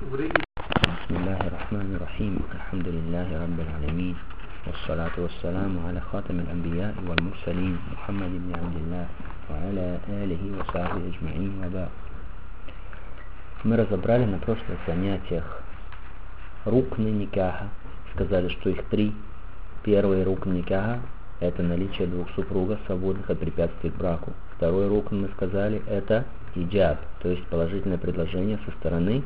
بسم الله الرحمن الرحيم. الحمد لله رب العالمين، والصلاة والسلام على خاتم الأنبياء والمرسلين محمد بن عبد الله وعلى آله وصحبه أجمعين وبعد. Мы разобрали на прошлых занятиях рукны никаха. Сказали, что их три. Первый рукн никаха — это наличие двух супругов, свободных от препятствий к браку. Второй рукн, мы сказали, это иджаб, то есть положительное предложение со стороны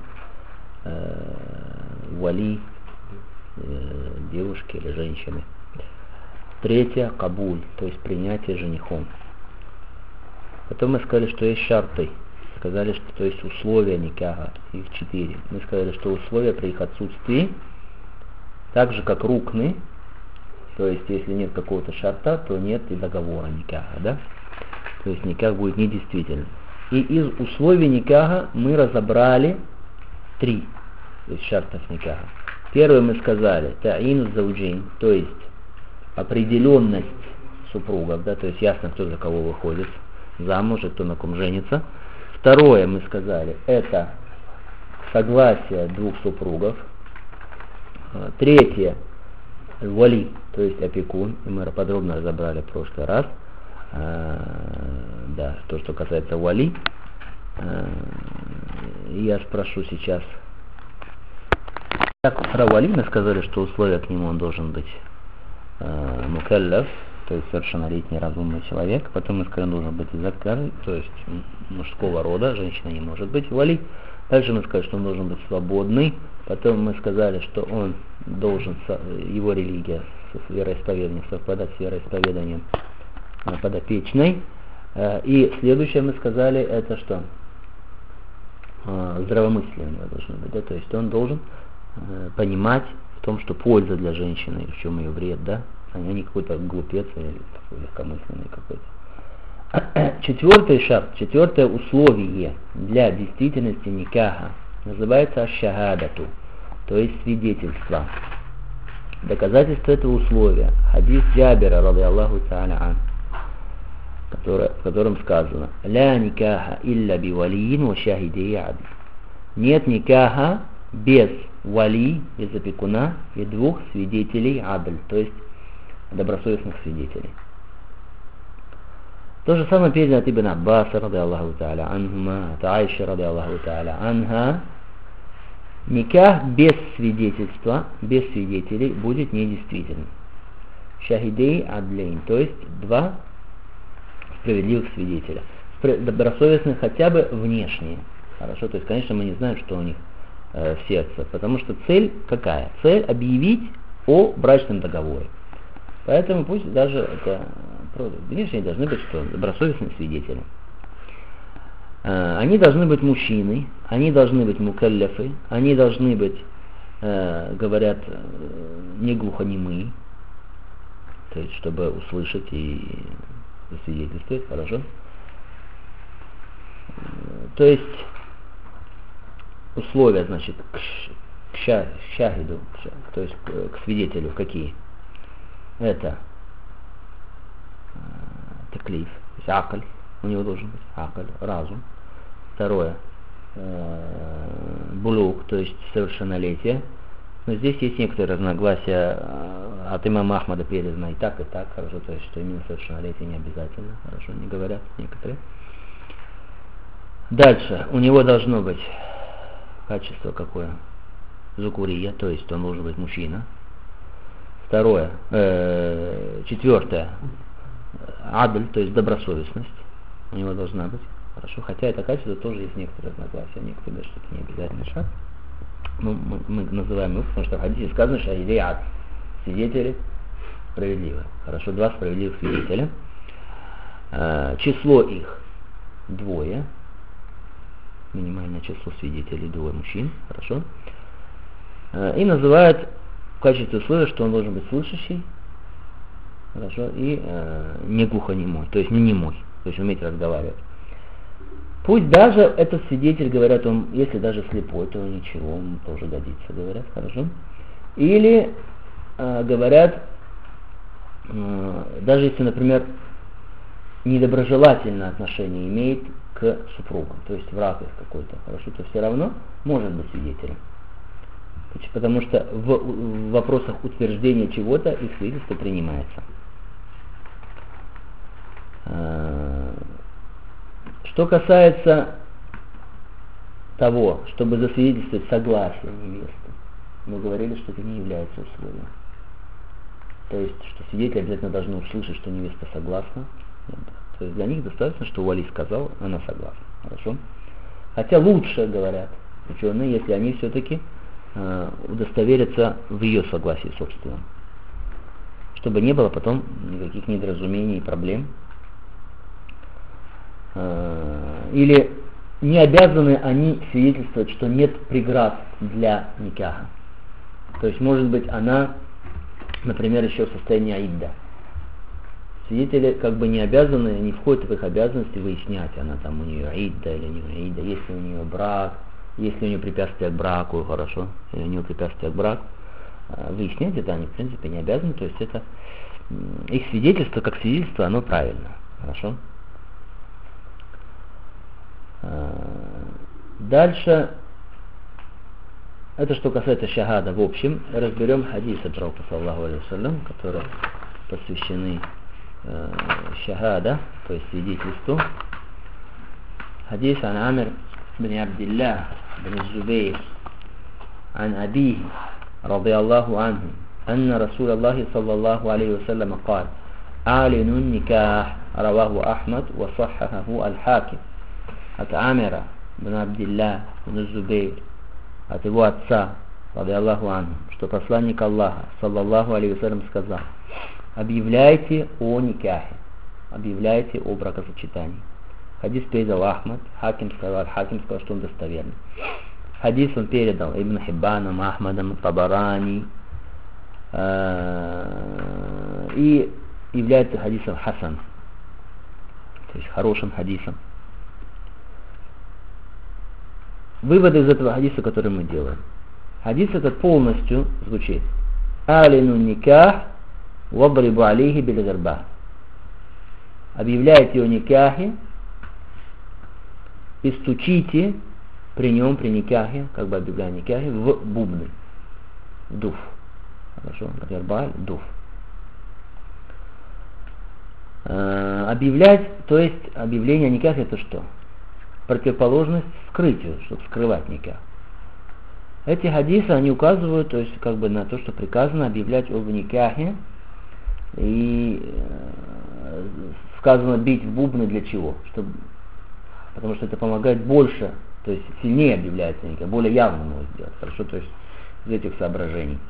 вали, девушки или женщины. Третье — кабуль, то есть принятие женихом. Потом мы сказали, что есть шарты. Сказали, что то есть условия никаха, их 4. Мы сказали, что условия при их отсутствии, так же как рукны, то есть если нет какого-то шарта, то нет и договора никаха, да? То есть никах будет недействительным. И из условий никаха мы разобрали 3 из шартов никаха. Первое мы сказали та'ин зауджин, то есть определенность супругов, да, то есть ясно, кто за кого выходит замуж и кто на ком женится. Второе мы сказали, это согласие двух супругов. Третье вали, то есть опекун, и мы подробно разобрали в прошлый раз. Да, то, что касается вали. Я спрошу сейчас. Так, про вали мы сказали, что условия к нему он должен быть мукаллаф, то есть совершеннолетний разумный человек. Потом мы сказали, он должен быть закар, то есть мужского рода, женщина не может быть вали. Дальше мы сказали, что он должен быть свободный. Потом мы сказали, что он должен, его религия с вероисповеданием совпадать с вероисповеданием подопечной. И следующее мы сказали, это что? Здравомыслие у него должно быть, да? То есть он должен понимать в том, что польза для женщины, в чем ее вред, да? А не какой-то глупец или такой легкомысленный какой-то. Четвертый шарт, четвертое условие для действительности никаха называется аш-шахадату, то есть свидетельство. Доказательство этого условия. Хадис Джабира, радийаллаху та'аля ан, в котором сказано: «Ля никаха илля би валиин ва шахидей адл». Нет никаха без вали, без опекуна и двух свидетелей адль, то есть добросовестных свидетелей. То же самое передано от Ибн Аббаса, радийаллаху та'аля анхума, от Айши, радийаллаху та'аля анха. Никах без свидетельства, без свидетелей будет недействительным. Шахидей адлейн, то есть два справедливых свидетеля. Добросовестных хотя бы внешние. Хорошо, то есть, конечно, мы не знаем, что у них в сердце, потому что цель какая? Цель объявить о брачном договоре. Поэтому пусть даже это внешние должны быть что? Добросовестные свидетели. Они должны быть мужчины, они должны быть мукалляфы, они должны быть, говорят, не глухонемые, то есть чтобы услышать и засвидетельствовать, хорошо. То есть условия, значит, к шахиду, то есть к свидетелю какие? Это таклиф, то есть акль, у него должен быть акль, разум. Второе булук, то есть совершеннолетие. Но здесь есть некоторые разногласия. От имама Ахмада передано и так, хорошо, то есть что именно совершеннолетие не обязательно, хорошо, не говорят некоторые. Дальше, у него должно быть качество какое? Зукурия, то есть он должен быть мужчина. Второе, четвертое, адль, то есть добросовестность у него должна быть, хорошо, хотя это качество тоже есть некоторые разногласия, некоторые даже что-то не обязательный шаг. Ну, мы называем их, потому что в хадисе сказано шахидей адл, свидетели справедливые, хорошо, два справедливых свидетеля, число их 2, минимальное число свидетелей 2 мужчин, хорошо, и называют в качестве условия, что он должен быть слышащий, хорошо, и не глухонемой, то есть не немой, то есть уметь разговаривать. Пусть даже этот свидетель, говорят, он, если даже слепой, то ничего, он тоже годится, говорят, хорошо. Или говорят, даже если, например, недоброжелательное отношение имеет к супругам, то есть враг их какой-то, хорошо, то все равно может быть свидетелем. Потому что в вопросах утверждения чего-то их свидетельство принимается. Что касается того, чтобы засвидетельствовать согласие невесты, мы говорили, что это не является условием. То есть, что свидетели обязательно должны услышать, что невеста согласна. То есть для них достаточно, что вали сказал, она согласна. Хорошо? Хотя лучше, говорят ученые, если они все-таки удостоверятся в ее согласии собственном. Чтобы не было потом никаких недоразумений и проблем. Или не обязаны они свидетельствовать, что нет преград для никаха. То есть, может быть, она, например, еще в состоянии аидда. Свидетели как бы не обязаны, не входят в их обязанности выяснять, она там у нее аидда или не аидда, есть ли у нее брак, есть ли у нее препятствие к браку, хорошо, или у нее препятствие к браку. Выяснять это они, в принципе, не обязаны, то есть это их свидетельство, как свидетельство, оно правильно, хорошо. Дальше, это что касается шахада в общем, разберем хадисы пророка саллаллаху алейхи вассалям, которые посвящены шахада, то есть свидетельству. Хадис ан Амир бин Абдилlah бин Зубейр ан Абихи رضي الله عنه أن رسول الله صلى الله عليه وسلم قال أعلنوا النكاح رواه أحمد وصححه الحاكم. От Амира бин Абдилlah бин Зубейр, от его отца, ради Аллаху анху, что посланник Аллаха, саллаллаху алейхи вассалям, сказал: объявляйте о никахе, объявляйте о бракосочетании. Хадис передал Ахмад, Хаким сказал, что он достоверный. Хадис он передал Ибн Хиббаном, Ахмадом, Табарани, и является хадисом хасан, то есть хорошим хадисом. Выводы из этого хадиса, которые мы делаем. Хадис этот полностью звучит: алину никах вадрибу алейхи билгарба. Объявляйте о никахе и стучите при нем, при никахе, как бы объявляя никахе, в бубны, в дуф. Хорошо, гарба, дуф. Объявлять, то есть объявление о никахе, это что? Противоположность скрытию, чтобы скрывать никах. Эти хадисы, они указывают, то есть как бы на то, что приказано объявлять об никахе, и сказано бить в бубны для чего? Потому что это помогает больше, то есть сильнее объявляется никах, более явно его сделать. Хорошо, то есть из этих соображений.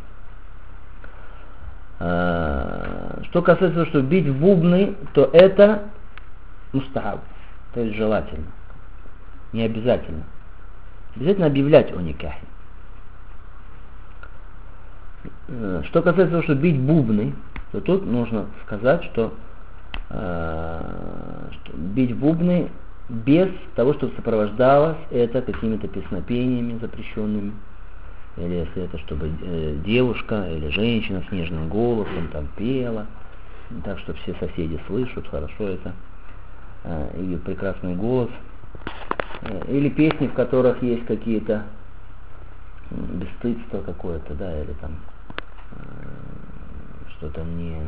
Что касается того, что бить в бубны, то это мустахаб, то есть желательно. Не обязательно. Обязательно объявлять о никахе. Что касается того, что бить бубны, то тут нужно сказать, что бить бубны без того, чтобы сопровождалось это какими-то песнопениями запрещенными, или если это чтобы девушка или женщина с нежным голосом там пела, так что все соседи слышат хорошо это, ее прекрасный голос. Или песни, в которых есть какие-то бесстыдство какое-то, да, или там что-то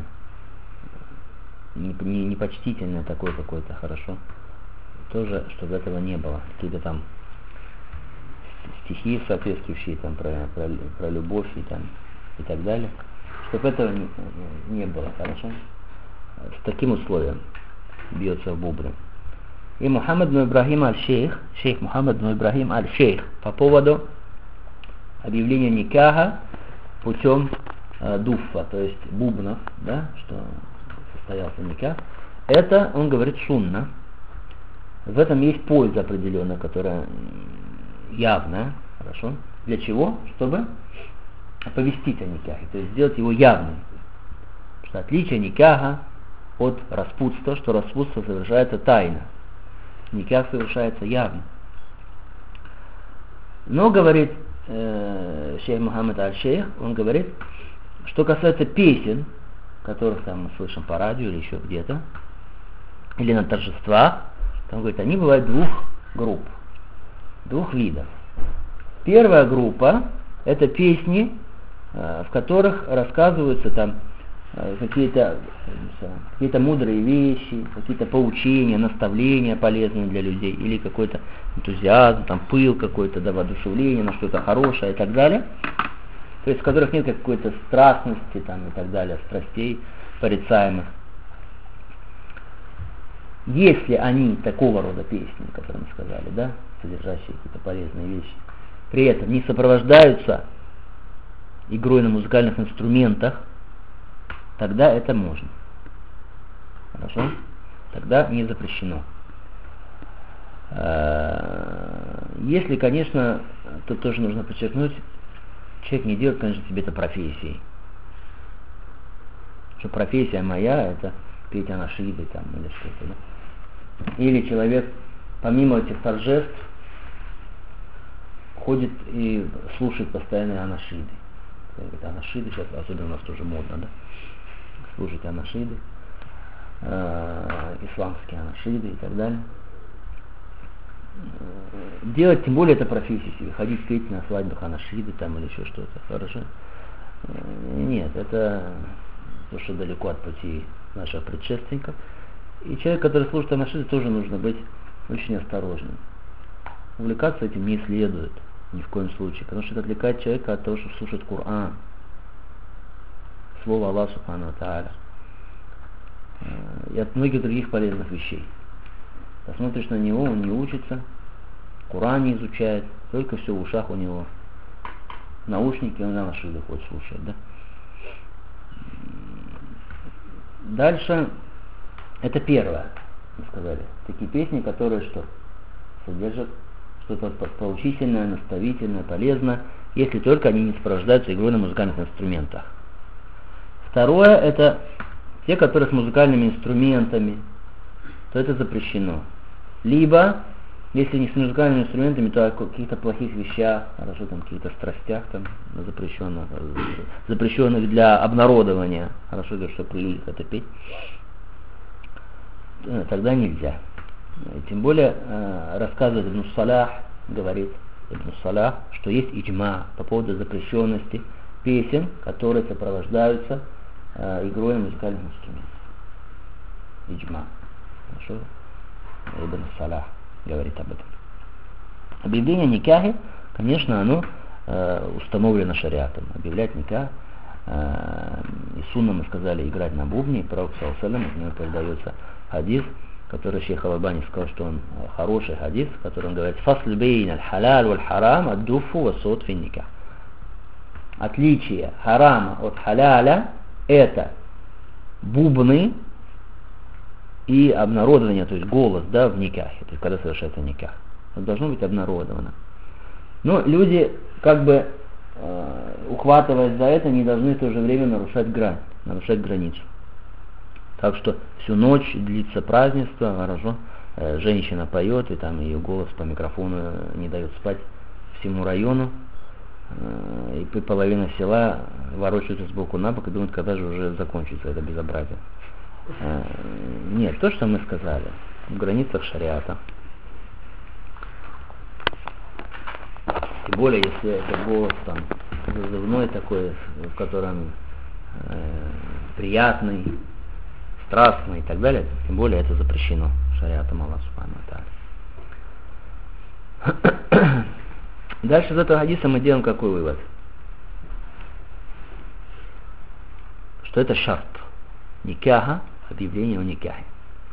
непочтительное такое какое-то, хорошо. Тоже, чтобы этого не было. Какие-то там стихи соответствующие там про любовь и там и так далее. Чтобы этого не было, хорошо. С таким условием бьется в бубны. И Мухаммад бин Ибрахим аль-Шейх, шейх Мухаммад бин Ибрахим аль-Шейх, по поводу объявления никаха путем дуффа, то есть бубнов, да, что состоялся никах, это, он говорит, сунна. В этом есть польза определенная, которая явная, хорошо. Для чего? Чтобы оповестить о никахе, то есть сделать его явным. Потому что отличие никаха от распутства, что распутство совершается тайно. Никах совершается явно. Но, говорит шейх Мухаммад аль-Шейх, он говорит, что касается песен, которых там мы слышим по радио или еще где-то, или на торжествах, там говорит, они бывают двух групп, двух видов. Первая группа, Это песни, в которых рассказываются там какие-то мудрые вещи, какие-то поучения, наставления полезные для людей, или какой-то энтузиазм, там, пыл какой-то, да, воодушевление на что-то хорошее и так далее. То есть в которых нет какой-то страстности там, и так далее, страстей порицаемых. Если они такого рода песни, которые мы сказали, да, содержащие какие-то полезные вещи, при этом не сопровождаются игрой на музыкальных инструментах, тогда это можно. Хорошо? Тогда не запрещено. Если, конечно, тут тоже нужно подчеркнуть, человек не делает, конечно, себе это профессией. Что профессия моя, это петь анашиды там или что-то, да? Или человек, помимо этих торжеств, ходит и слушает постоянно анашиды. Это анашиды сейчас, особенно у нас тоже модно, да? Слушать анашиды, исламские анашиды и так далее. Делать, тем более, это профессия себе, ходить петь на свадьбах анашиды там или еще что-то, хорошо? Нет, это то, что далеко от пути наших предшественников. И человек, который слушает анашиды, тоже нужно быть очень осторожным. Увлекаться этим не следует ни в коем случае, потому что это отвлекает человека от того, чтобы слушать Коран, слово Аллаха Субхану ва Тааля, и от многих других полезных вещей. Посмотришь на него, он не учится, Коран не изучает, только все в ушах у него. Наушники, он анашиды хоть слушает, да? Дальше, это первое, мы сказали, такие песни, которые что? Содержат что-то поучительное, наставительное, полезное, если только они не сопровождаются игрой на музыкальных инструментах. Второе, это те, которые с музыкальными инструментами, то это запрещено. Либо, если не с музыкальными инструментами, то о каких-то плохих вещах, хорошо, там, каких-то страстях, там, запрещенных для обнародования, хорошо, что при людях это петь, тогда нельзя. Тем более, рассказывает Ибн Салах, говорит Ибн Салах, что есть иджма по поводу запрещенности песен, которые сопровождаются игрой на музыкальных инструментах. Иджма. Хорошо? Ибн Салах говорит об этом. Объявление никахи, конечно, оно установлено шариатом. Объявлять никах, и сунна, мы сказали, играть на бубне, пророк саллаллаху алейхи ва саллям, от него передается хадис, который шейх Албани сказал, что он хороший хадис, в котором говорит «Фасль бейн аль-халяль валь-харам ад-дуфу ва-сот фи никах». Отличие харама от халяля — это бубны и обнародование, то есть голос, да, в никахе, то есть когда совершается никах. Это должно быть обнародовано. Но люди, как бы ухватываясь за это, не должны в то же время нарушать грань, нарушать границу. Так что всю ночь длится празднество, хорошо, женщина поет, и там ее голос по микрофону не дает спать всему району, и половина села ворочается сбоку на бок и думает, когда же уже закончится это безобразие. Нет, то, что мы сказали, в границах шариата. Тем более, если это голос там зазывной такой, в котором приятный, страстный и так далее, тем более это запрещено шариатом Аллаха Субхану ва Тааля. Дальше из этого хадиса мы делаем какой вывод? Что это шарт никаха, объявление о никахе.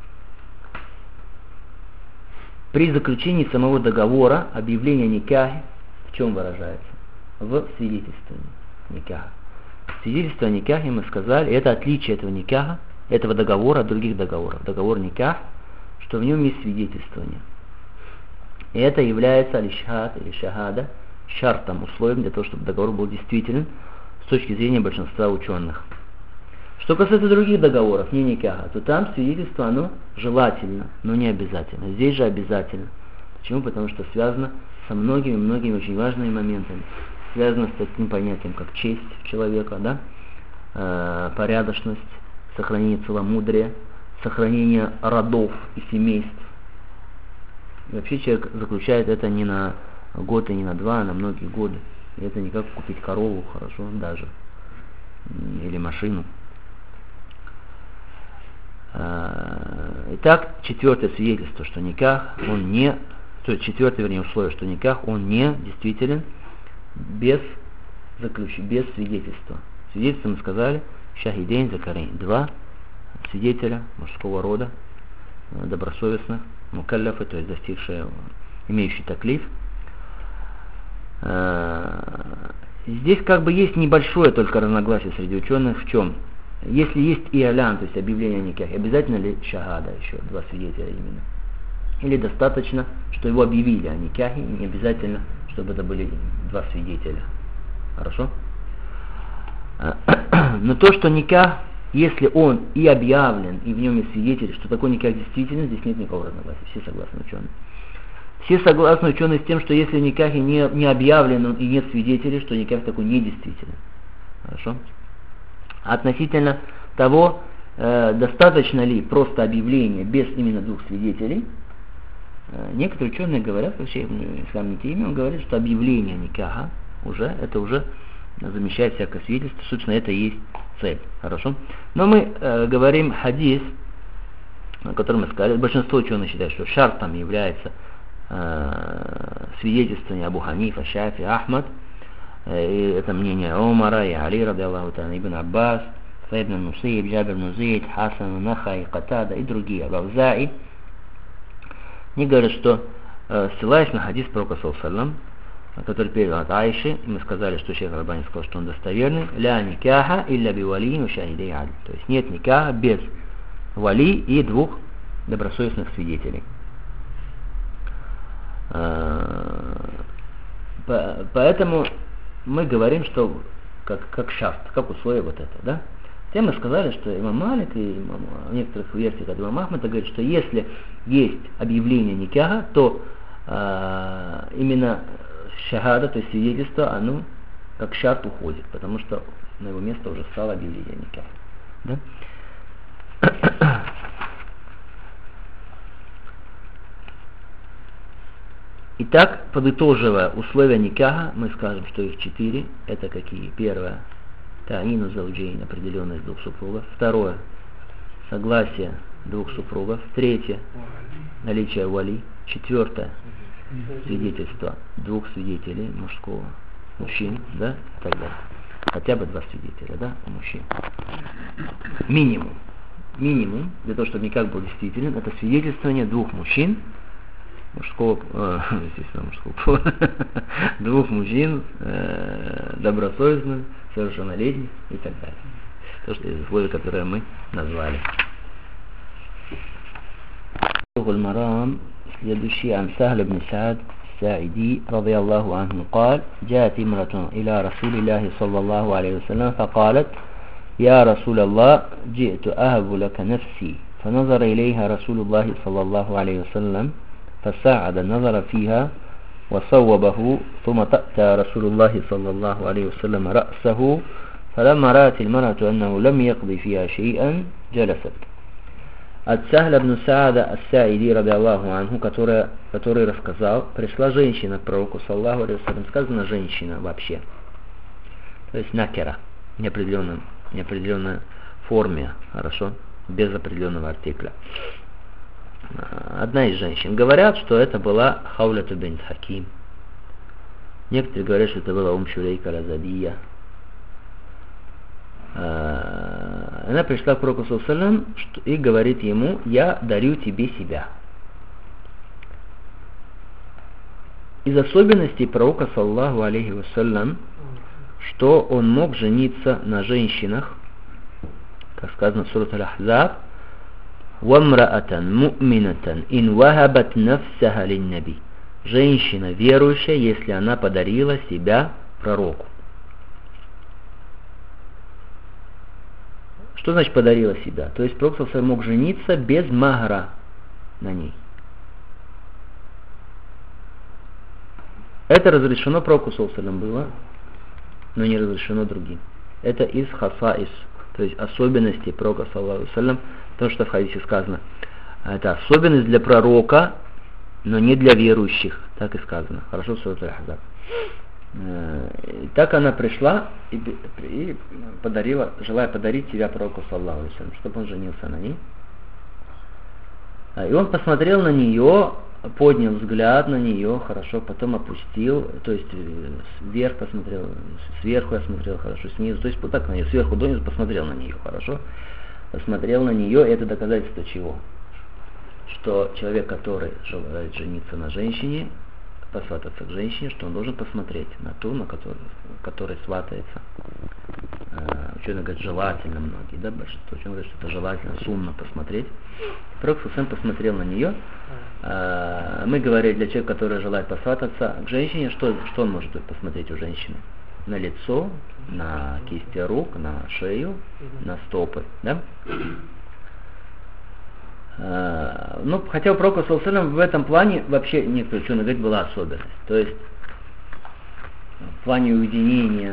При заключении самого договора объявление о никахе в чем выражается? В свидетельствовании никаха. Свидетельство о никахе, мы сказали, это отличие этого никаха, этого договора от других договоров. Договор никах, что в нем есть свидетельствование. И это является аль-шахад или шахада шартом, условием для того, чтобы договор был действителен с точки зрения большинства ученых. Что касается других договоров, не никаха, то там свидетельство, оно желательно, но не обязательно. Здесь же обязательно. Почему? Потому что связано со многими очень важными моментами. Связано с таким понятием, как честь человека, да? Порядочность, сохранение целомудрия, сохранение родов и семейств. И вообще человек заключает это не на год и не на два, а на многие годы. Это не как купить корову, хорошо, даже. Или машину. Итак, четвертое свидетельство, что никах, он не, то есть четвертое, вернее, условие, что никах, он не действителен без свидетельства. Свидетельство мы сказали, шахидейн закарейн, два свидетеля мужского рода, добросовестных, мукалляфы, то есть достигшие, имеющие таклиф. Здесь как бы есть небольшое только разногласие среди ученых в чем? Если есть иалян, то есть объявление о никахе, обязательно ли шахада еще, два свидетеля именно? Или достаточно, что его объявили о никахе, не обязательно, чтобы это были два свидетеля. Хорошо? Но то, что никах, если он и объявлен, и в нем есть свидетели, что такой никах действительно, здесь нет никакого разногласия. Все согласны ученые. Все согласны ученые с тем, что если никах не объявлен и нет свидетелей, что никах такой недействителен. Хорошо? Относительно того, достаточно ли просто объявление без именно двух свидетелей, некоторые ученые говорят, вообще Ислам Нитейми, он говорит, что объявление никаха это уже замещает всякое свидетельство, собственно, это и есть цель. Хорошо? Но мы говорим хадис, о котором мы сказали, большинство ученых считают, что шартом является свидетельствование Абу Ханифа, Шафи, Ахмад. И это мнение Умара и Али, ради Аллаху та'ala, Ибн Аббас, Саид ибн Мусаиб, Джабир ибн Зейд, Хасан, Нахай, Катада и другие, Абавзаи. Они говорят, что ссылаясь на хадис пророка саллаллаху, который передал от Айши, и мы сказали, что шейх Албани сказал, что он достоверный, ля никаха илля би вали ва шахидей адл. То есть нет никаха без вали и двух добросовестных свидетелей. Поэтому мы говорим, что как шарт, как условие вот это, да? Тем мы сказали, что имам Малик и в некоторых версиях от имама Ахмада говорят, что если есть объявление никаха, то именно шахада, то есть свидетельство, оно как шарт уходит, потому что на его место уже стало объявление никаха. Да? Итак, подытоживая условия никаха, мы скажем, что их 4. Это какие? Первое, та'ину зауджейн, определенность двух супругов. Второе, согласие двух супругов. Третье, наличие вали. Четвертое, свидетельство двух свидетелей мужчин, да, и так далее. Хотя бы два свидетеля, да, у мужчин. Минимум, для того, чтобы никак был действителен, это свидетельствование двух мужчин, естественно, мужского пола, двух мужчин, добросовестных, совершеннолетних и так далее. То, что из условий, которые мы назвали. Следующий, عن سهل بن سعد الساعدي رضي الله عنه قال جاءت امرأة إلى رسول الله صلى الله عليه وسلم فقالت يا رسول الله جئت أهب لك نفسي فنظر إليها رسول الله صلى الله عليه وسلم فساعد النظر فيها وصوبه ثم تأتى رسول الله صلى الله عليه وسلم رأسه فلما رأت المرأة أنه لم يقضي فيها شيئا جلست. От Сахля ибн Саада ас-Саиди, ради Аллаху анху, который рассказал, пришла женщина к пророку, саллаху алейхи вассалям, сказано женщина вообще, то есть накера, неопределенной форме, хорошо, без определенного артикля. Одна из женщин. Говорят, что это была Хаулята бинт Хаким. Некоторые говорят, что это была Шурейка Разадия. Она пришла к пророку саллаллаху алейхи вассалям и говорит ему: я дарю тебе себя. Из особенностей пророка саллаллаху алейхи вассалям, что он мог жениться на женщинах, как сказано в суре Аль-Ахзаб, «Вамраатан му'минатан ин вахабат нафсаха лин-наби». Женщина верующая, если она подарила себя пророку. Что значит подарила себя? То есть пророк саллаллаху алейхи вассалям мог жениться без махра на ней. Это разрешено пророку саллаллаху алейхи вассалям было, но не разрешено другим. Это из хасаис, то есть особенности пророка саллаллаху алейхи вассалям, то, что в хадисе сказано. Это особенность для пророка, но не для верующих, так и сказано. Хорошо, сура Аль-Ахзаб. Так она пришла и подарила, желая подарить себя пророку, саллаллаху алейхи ва саллям, чтобы он женился на ней. И он посмотрел на нее, поднял взгляд на нее, хорошо, потом опустил, то есть вверх посмотрел, сверху я смотрел, хорошо, снизу, то есть вот так на нее, сверху донизу посмотрел на нее, хорошо, посмотрел на нее, и это доказательство чего? Что человек, который желает жениться на женщине, посвататься к женщине, что он должен посмотреть на ту, на которой сватается. Ученые говорят, желательно многие, да, большинство ученых говорят, что это желательно, сумно посмотреть. Пророк сам посмотрел на нее. Мы говорили, для человека, который желает посвататься к женщине, что он может посмотреть у женщины? На лицо, на кисти рук, на шею, на стопы, да? Ну, хотя у пророка саллаллаху алейхи ва саллям в этом плане вообще некоторые ученые говорят, была особенность. То есть в плане уединения,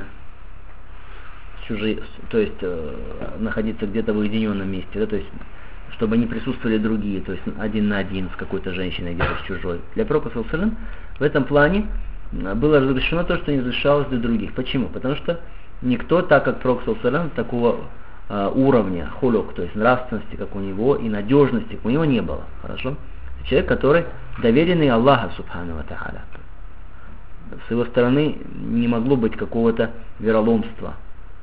то есть находиться где-то в уединенном месте, да, то есть чтобы не присутствовали другие, то есть один на один с какой-то женщиной, где-то с чужой. Для пророка саллаллаху алейхи ва саллям в этом плане было разрешено то, что не разрешалось для других. Почему? Потому что никто, так как пророк саллаллаху алейхи ва саллям, такого уровня хулюк, то есть нравственности, как у него, и надежности, как у него не было. Хорошо? Человек, который доверенный Аллаху субхану ва тааля. С его стороны не могло быть какого-то вероломства.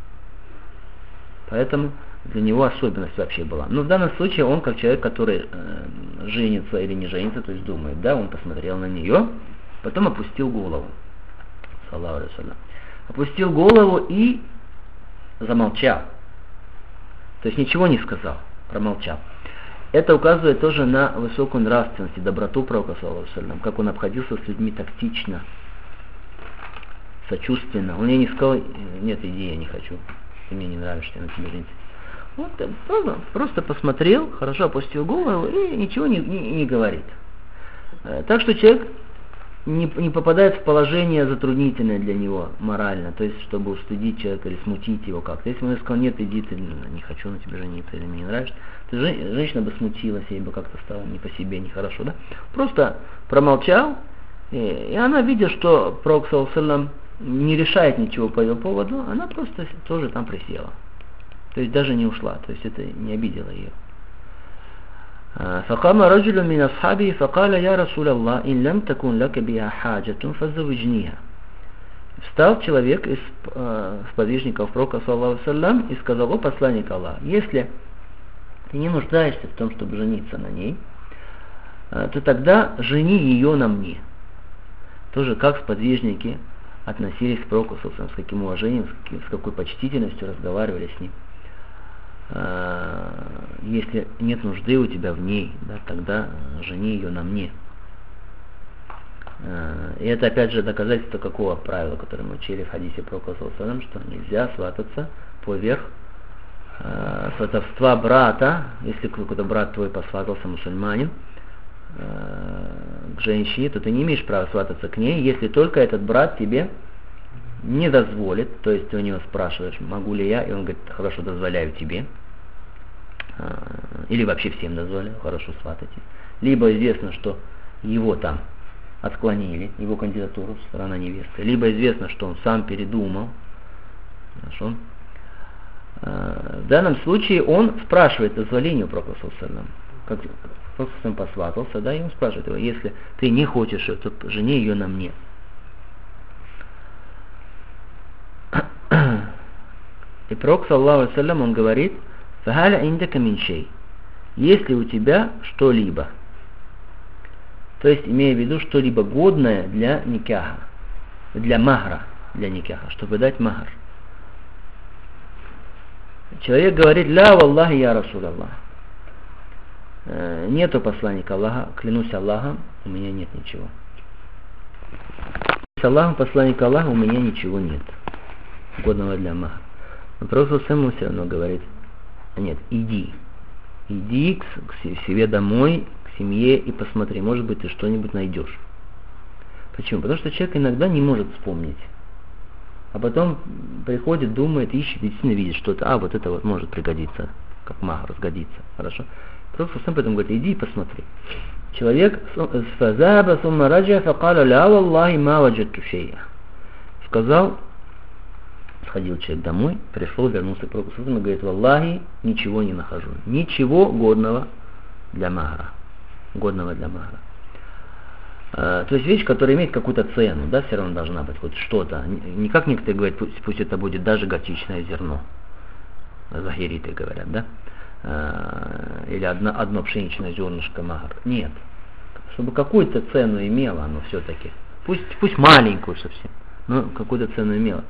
Поэтому для него особенность вообще была. Но в данном случае он, как человек, который женится или не женится, то есть думает, да, он посмотрел на нее, потом опустил голову. Саллаллаху алейхи ва саллям. Опустил голову и замолчал. То есть ничего не сказал, промолчал. Это указывает тоже на высокую нравственность и доброту пророка, саллаллаху алейхи ва саллям, как он обходился с людьми тактично, сочувственно. Он ей не сказал, нет, иди, я не хочу, ты мне не нравишься, я на тебе жениться. Вот просто посмотрел, хорошо опустил голову и ничего не говорит. Так что человек не попадает в положение затруднительное для него морально, то есть чтобы устыдить человека или смутить его как-то. Если он сказал, нет, иди, ты не хочу на тебя жениться или мне не нравишься, то женщина бы смутилась, ей бы как-то стало не по себе, нехорошо, да? Просто промолчал, и она, видя, что пророк саллаллаху алейхи ва саллям не решает ничего по ее поводу, она просто тоже там присела. То есть даже не ушла, то есть это не обидело ее. فقام رجل من أصحابه فقال يا رسول الله إن لم تكن لك بها حاجة فزوجنيها. Встал человек из сподвижников пророка, саллаллаху алейхи ва саллям, и сказал: о посланник Аллаха, если ты не нуждаешься в том, чтобы жениться на ней, то тогда жени ее на мне. Тоже как сподвижники относились к пророку, саллаллаху алейхи ва саллям, с каким уважением, с какой почтительностью разговаривали с ним. Если нет нужды у тебя в ней, да, тогда жени ее на мне. И это опять же доказательство какого правила, которое мы учили в хадисе пророка, саллаллаху алейхи ва саллям, что нельзя свататься поверх сватовства брата, если какой-то брат твой посватался, мусульманин, к женщине, то ты не имеешь права свататься к ней, если только этот брат тебе не дозволит, то есть ты у него спрашиваешь, могу ли я, и он говорит, хорошо, дозволяю тебе, или вообще всем дозволяю, хорошо, сватайтесь. Либо известно, что его там отклонили, его кандидатуру, сторона невесты, либо известно, что он сам передумал. Хорошо. В данном случае он спрашивает дозволение у пророка, саллаллаху алейхи ва саллям. Как пророк сам посватался, да, и он спрашивает его, если ты не хочешь, то жени ее на мне. И пророк, саллаллаху алейхи ва саллям, он говорит: «Фахаля индака мин шей», если у тебя что-либо, то есть имея в виду что-либо годное для никаха, для махра, для никаха, чтобы дать махр. Человек говорит: «Ля валлахи я Расул Аллах». Нету посланника Аллаха, клянусь Аллахом, у меня нет ничего. С Аллахом, посланника Аллаха, у меня ничего нет годного для махра. Но пророк сам все равно говорит: нет, иди к себе домой, к семье и посмотри, может быть, ты что-нибудь найдешь. Почему? Потому что человек иногда не может вспомнить. А потом приходит, думает, ищет, действительно видит что-то, вот это вот может пригодиться, как махр сгодится. Хорошо? Пророк сам поэтому говорит: иди и посмотри. Человек сказал, сходил человек домой, пришел, вернулся к пророку и говорит: «Валлахи, ничего не нахожу, ничего годного для махра». Годного для махра. То есть вещь, которая имеет какую-то цену, да, все равно должна быть хоть что-то. Не как некоторые говорят, пусть это будет даже горчичное зерно. Захириты говорят, да? Или одно пшеничное зернышко махр. Нет. Чтобы какую-то цену имело оно все-таки. Пусть маленькую совсем, но какую-то цену имело.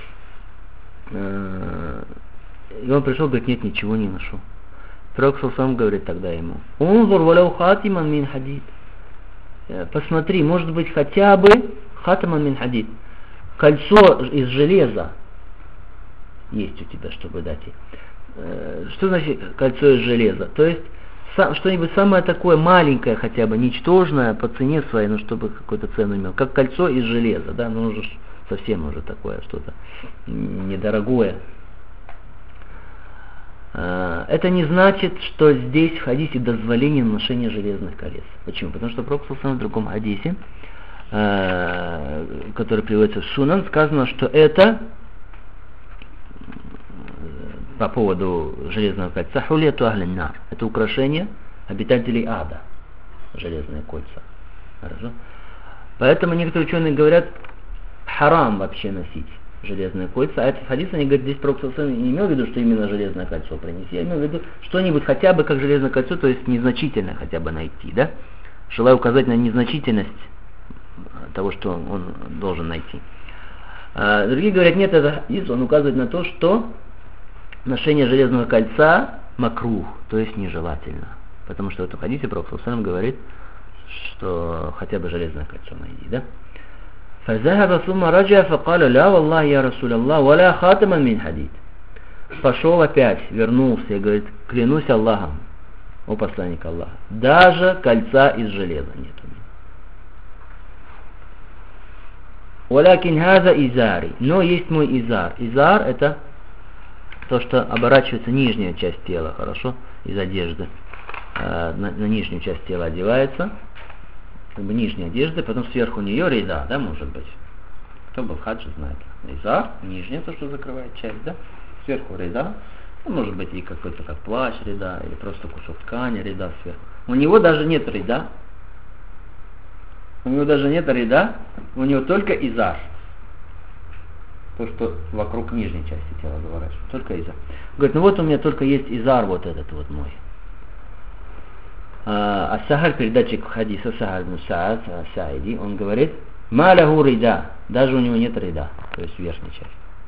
И он пришел, говорит: нет, ничего не нашел. Пророк сам говорит тогда ему: «Унзур валяу хатиман мин хадид». Посмотри, может быть, хотя бы хатиман мин хадид. Кольцо из железа есть у тебя, чтобы дать ей. Что значит кольцо из железа? То есть что-нибудь самое такое маленькое, хотя бы ничтожное по цене своей, но чтобы какую-то цену имел. Как кольцо из железа, да, ну уже совсем уже такое что-то недорогое. Это не значит, что здесь в хадисе дозволение ношения железных колец. Почему? Потому что пророк в другом хадисе, который приводится в Сунан, сказано, что это по поводу железного кольца хулету ахлин-нар. Это украшение обитателей ада. Железные кольца. Хорошо? Поэтому некоторые ученые говорят, харам вообще носить железные кольца. А этот хадис, они говорят, здесь пророк не имел в виду, что именно железное кольцо принеси. Я имел в виду что-нибудь хотя бы как железное кольцо, то есть незначительное хотя бы найти, да? Желаю указать на незначительность того, что он должен найти. Другие говорят, нет, это хадис, он указывает на то, что ношение железного кольца макрух, то есть нежелательно. Потому что в этом хадисе пророк говорит, что хотя бы железное кольцо найди, да? فذهب ثم رجع فقال لا والله يا رسول الله ولا خاتما من حديد. Пошел опять, вернулся и говорит: клянусь Аллахом, о посланник Аллаха, даже кольца из железа нет у меня. ولكن هذا إزاري, но есть мой изар. Изар — это то, что оборачивается нижняя часть тела, хорошо, из одежды. На нижнюю часть тела одевается, как бы нижняя одежда, потом сверху нее рида, да, может быть. Кто был в хадже, знает. Изар, нижняя, то, что закрывает часть, да, сверху рида, ну, может быть и какой-то как плащ рида, или просто кусок ткани рида сверху. У него даже нет рида, у него только изар. То, что вокруг нижней части тела заворачивается, только изар. Говорит, ну вот у меня только есть изар вот этот вот мой. А Сахаль, передатчик хадиса Сахаль ибн Саад Сааиди, он говорит: «Маляху рида», даже у него нет рида, то есть верхней части.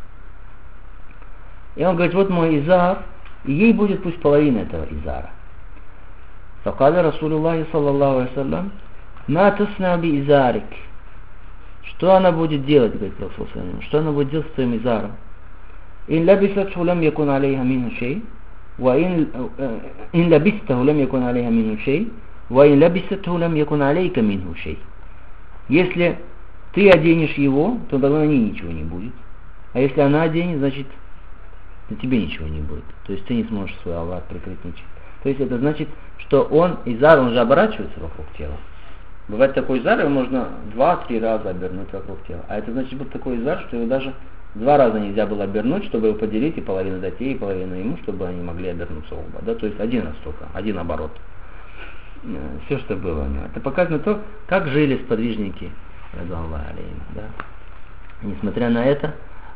И он говорит: вот мой изар, и ей будет пусть половина этого изара. Факаля Расулуллахи саллаллаху алейхи вассалям: «Ма тасна би изарик». Что она будет делать, говорит Расул, что она будет делать с твоим изаром? «Ин лабисатху лам якун алейха минху шей». وإن لبسته لم يكن عليها منه شيء وإن لبسته لم يكن عليك منه شيء. Если ты оденешь его, то тогда на ней ничего не будет. А если она оденет, значит на тебе ничего не будет. То есть ты не сможешь свой аврат прикрыть ничем. То есть это значит, что изар, он же оборачивается вокруг тела. Бывает такой изар, его можно 2-3 раза обернуть вокруг тела. А это значит был такой изар, что его даже 2 раза нельзя было обернуть, чтобы его поделить, и половину дать ей, и половину ему, чтобы они могли обернуться оба. Да? То есть один раз только, один оборот. Все, что было у него. Это показано то, как жили сподвижники, да? Несмотря на это,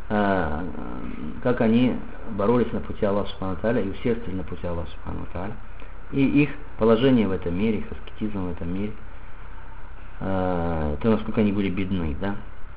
как они боролись на пути Аллаха Субхану ва Тааля и усердствовали на пути Аллаха Субхану ва Тааля. И их положение в этом мире, их аскетизм в этом мире, то, насколько они были бедны, да?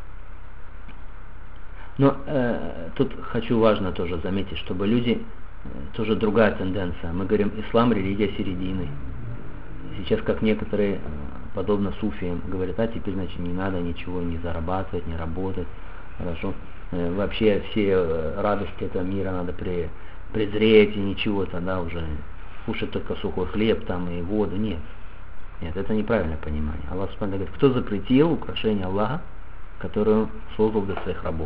Но тут хочу важно тоже заметить, чтобы люди, тоже другая тенденция. Мы говорим, ислам — религия середины. Сейчас, как некоторые, подобно суфиям, говорят, теперь, значит, не надо ничего не зарабатывать, не работать, хорошо. Вообще все радости этого мира надо презреть и ничего тогда уже кушать только сухой хлеб там и воду. Нет, это неправильное понимание. Аллах Субхану говорит, кто запретил украшение Аллаха, которую создал для своих рабов.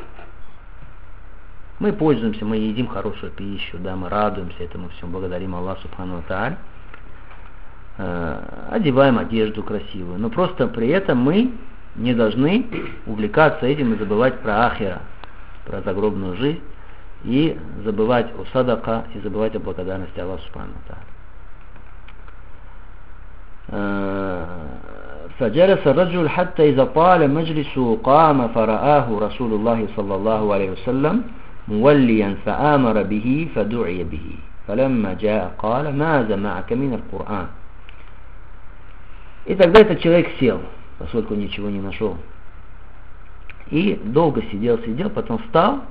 Мы пользуемся, мы едим хорошую пищу, да, мы радуемся этому всему, благодарим Аллаху Субхану ва Тааля, одеваем одежду красивую, но просто при этом мы не должны увлекаться этим и забывать про ахира, про загробную жизнь, и забывать о садака, и забывать о благодарности Аллаху Субхану ва Тааля. فجلس الرجل حتى إذا طال مجلسه قام فرآه رسول الله صلى الله عليه وسلم موليا فآمر به فدعي به فلما جاء قال ماذا معك من القرآن. И тогда этот человек сел, поскольку ничего не нашел. И долго сидел, потом встал,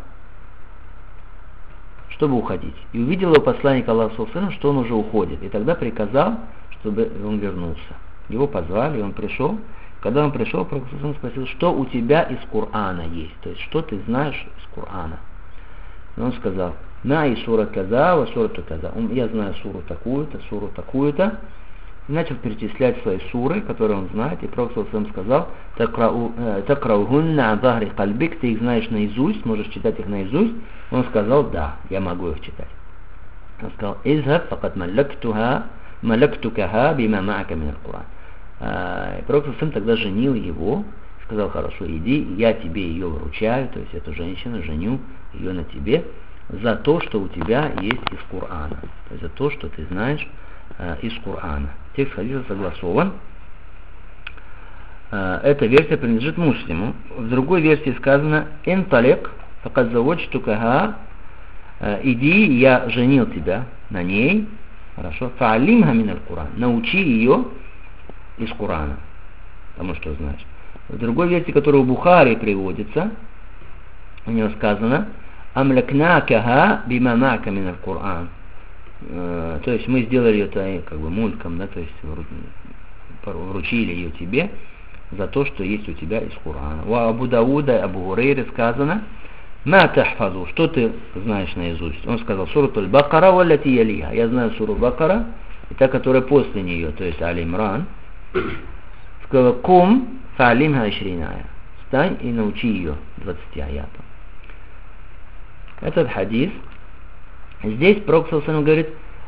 чтобы уходить. И увидел его посланник Аллаха, что он уже уходит. И тогда приказал, чтобы он вернулся. Его позвали, он пришел. Когда он пришел, Пророк спросил, что у тебя из Корана есть, то есть что ты знаешь из Корана. И он сказал, и сура каза, ва сурату каза. Я знаю суру такую-то. И начал перечислять свои суры, которые он знает. И Пророк сказал, такраухунна азахри кальбик, ты их знаешь наизусть, можешь читать их наизусть. Он сказал, да, я могу их читать. Он сказал, изхаб факат малактукаха бима маака мин аль-Куран. И Пророк тогда женил его, сказал, хорошо, иди, я тебе ее вручаю, то есть эту женщину, женю ее на тебе, за то, что у тебя есть из Корана, то есть за то, что ты знаешь из Корана. Текст хадиса согласован. Эта версия принадлежит Муслиму. В другой версии сказано, «Энталек, факад заводжтукаха, иди, я женил тебя на ней, хорошо, фаалимха мин аль-Куран, научи ее из Корана, потому что знаешь». В другой версии, которая у Бухари приводится, у него сказано «Амлякнакаха бима мака мин аль-Куран». То есть мы сделали это как бы мульком, да, то есть вручили ее тебе за то, что есть у тебя из Корана. У Абу Дауда, Абу Гурейры сказано «Ма тахфазу», что ты знаешь наизусть? Он сказал «Суратуль Бакара валлати ялиха». Я знаю суру Бакара, и та, которая после нее, то есть Аль-Имран. Сказал «Кум фа'алимха ишриная». Встань и научи ее 20 аятам. Этот хадис, здесь Пророк говорит,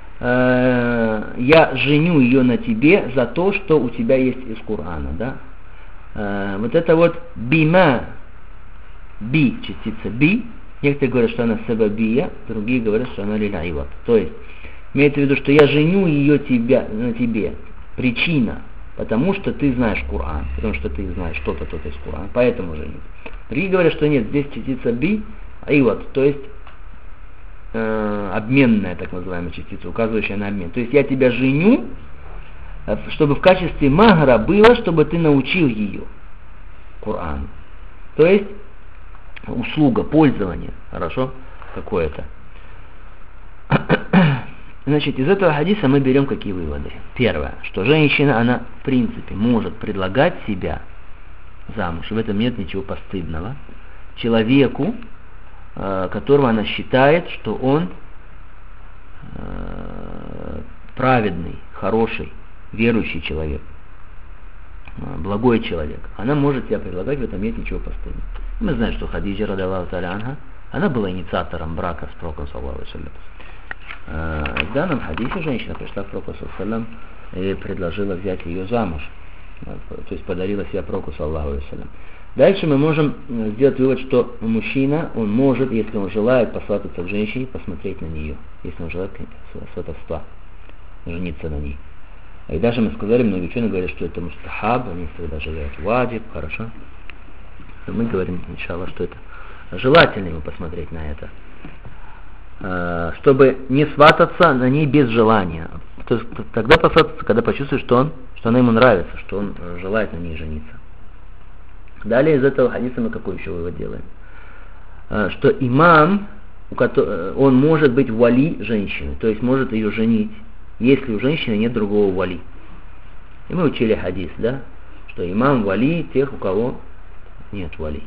я женю ее на тебе за то, что у тебя есть из Корана, да? Вот это вот бима, би, частица би, некоторые говорят, что она сабабия, другие говорят, что она лиляйват. То есть, имеется в виду, что я женю ее на тебе, причина, потому что ты знаешь Коран, потому что ты знаешь что-то из Корана, поэтому женю. Другие говорят, что нет, здесь частица би, айват, то есть обменная, так называемая частица, указывающая на обмен. То есть я тебя женю, чтобы в качестве магра было, чтобы ты научил ее Корану. То есть услуга, пользование, хорошо, какое-то. Значит, из этого хадиса мы берем какие выводы. Первое, что женщина, она в принципе может предлагать себя замуж, в этом нет ничего постыдного, человеку, которого она считает, что он праведный, хороший, верующий человек, благой человек. Она может себя предлагать, в этом нет ничего постыдного. Мы знаем, что Хадиджа, радиаллаху та'аля анха, она была инициатором брака с Пророком, саллаллаху алейхи ва саллям. В данном хадисе женщина пришла к Пророку, саллаллаху алейхи ва саллям, и предложила взять ее замуж, то есть подарила себя Пророку, саллаллаху алейхи ва саллям. Дальше мы можем сделать вывод, что мужчина, он может, если он желает посвататься к женщине, посмотреть на нее, если он желает сватовства, жениться на ней. И даже мы сказали, многие ученые говорят, что это мустахаб, некоторые даже говорят ваджиб, хорошо. Но мы говорим, иншаллах, что это желательно ему посмотреть на это, чтобы не свататься на ней без желания. То есть тогда посвататься, когда почувствует, что она ему нравится, что он желает на ней жениться. Далее из этого хадиса мы какой еще вывод делаем? Что имам, он может быть вали женщины, то есть может ее женить, если у женщины нет другого вали. И мы учили хадис, да, что имам вали тех, у кого нет вали.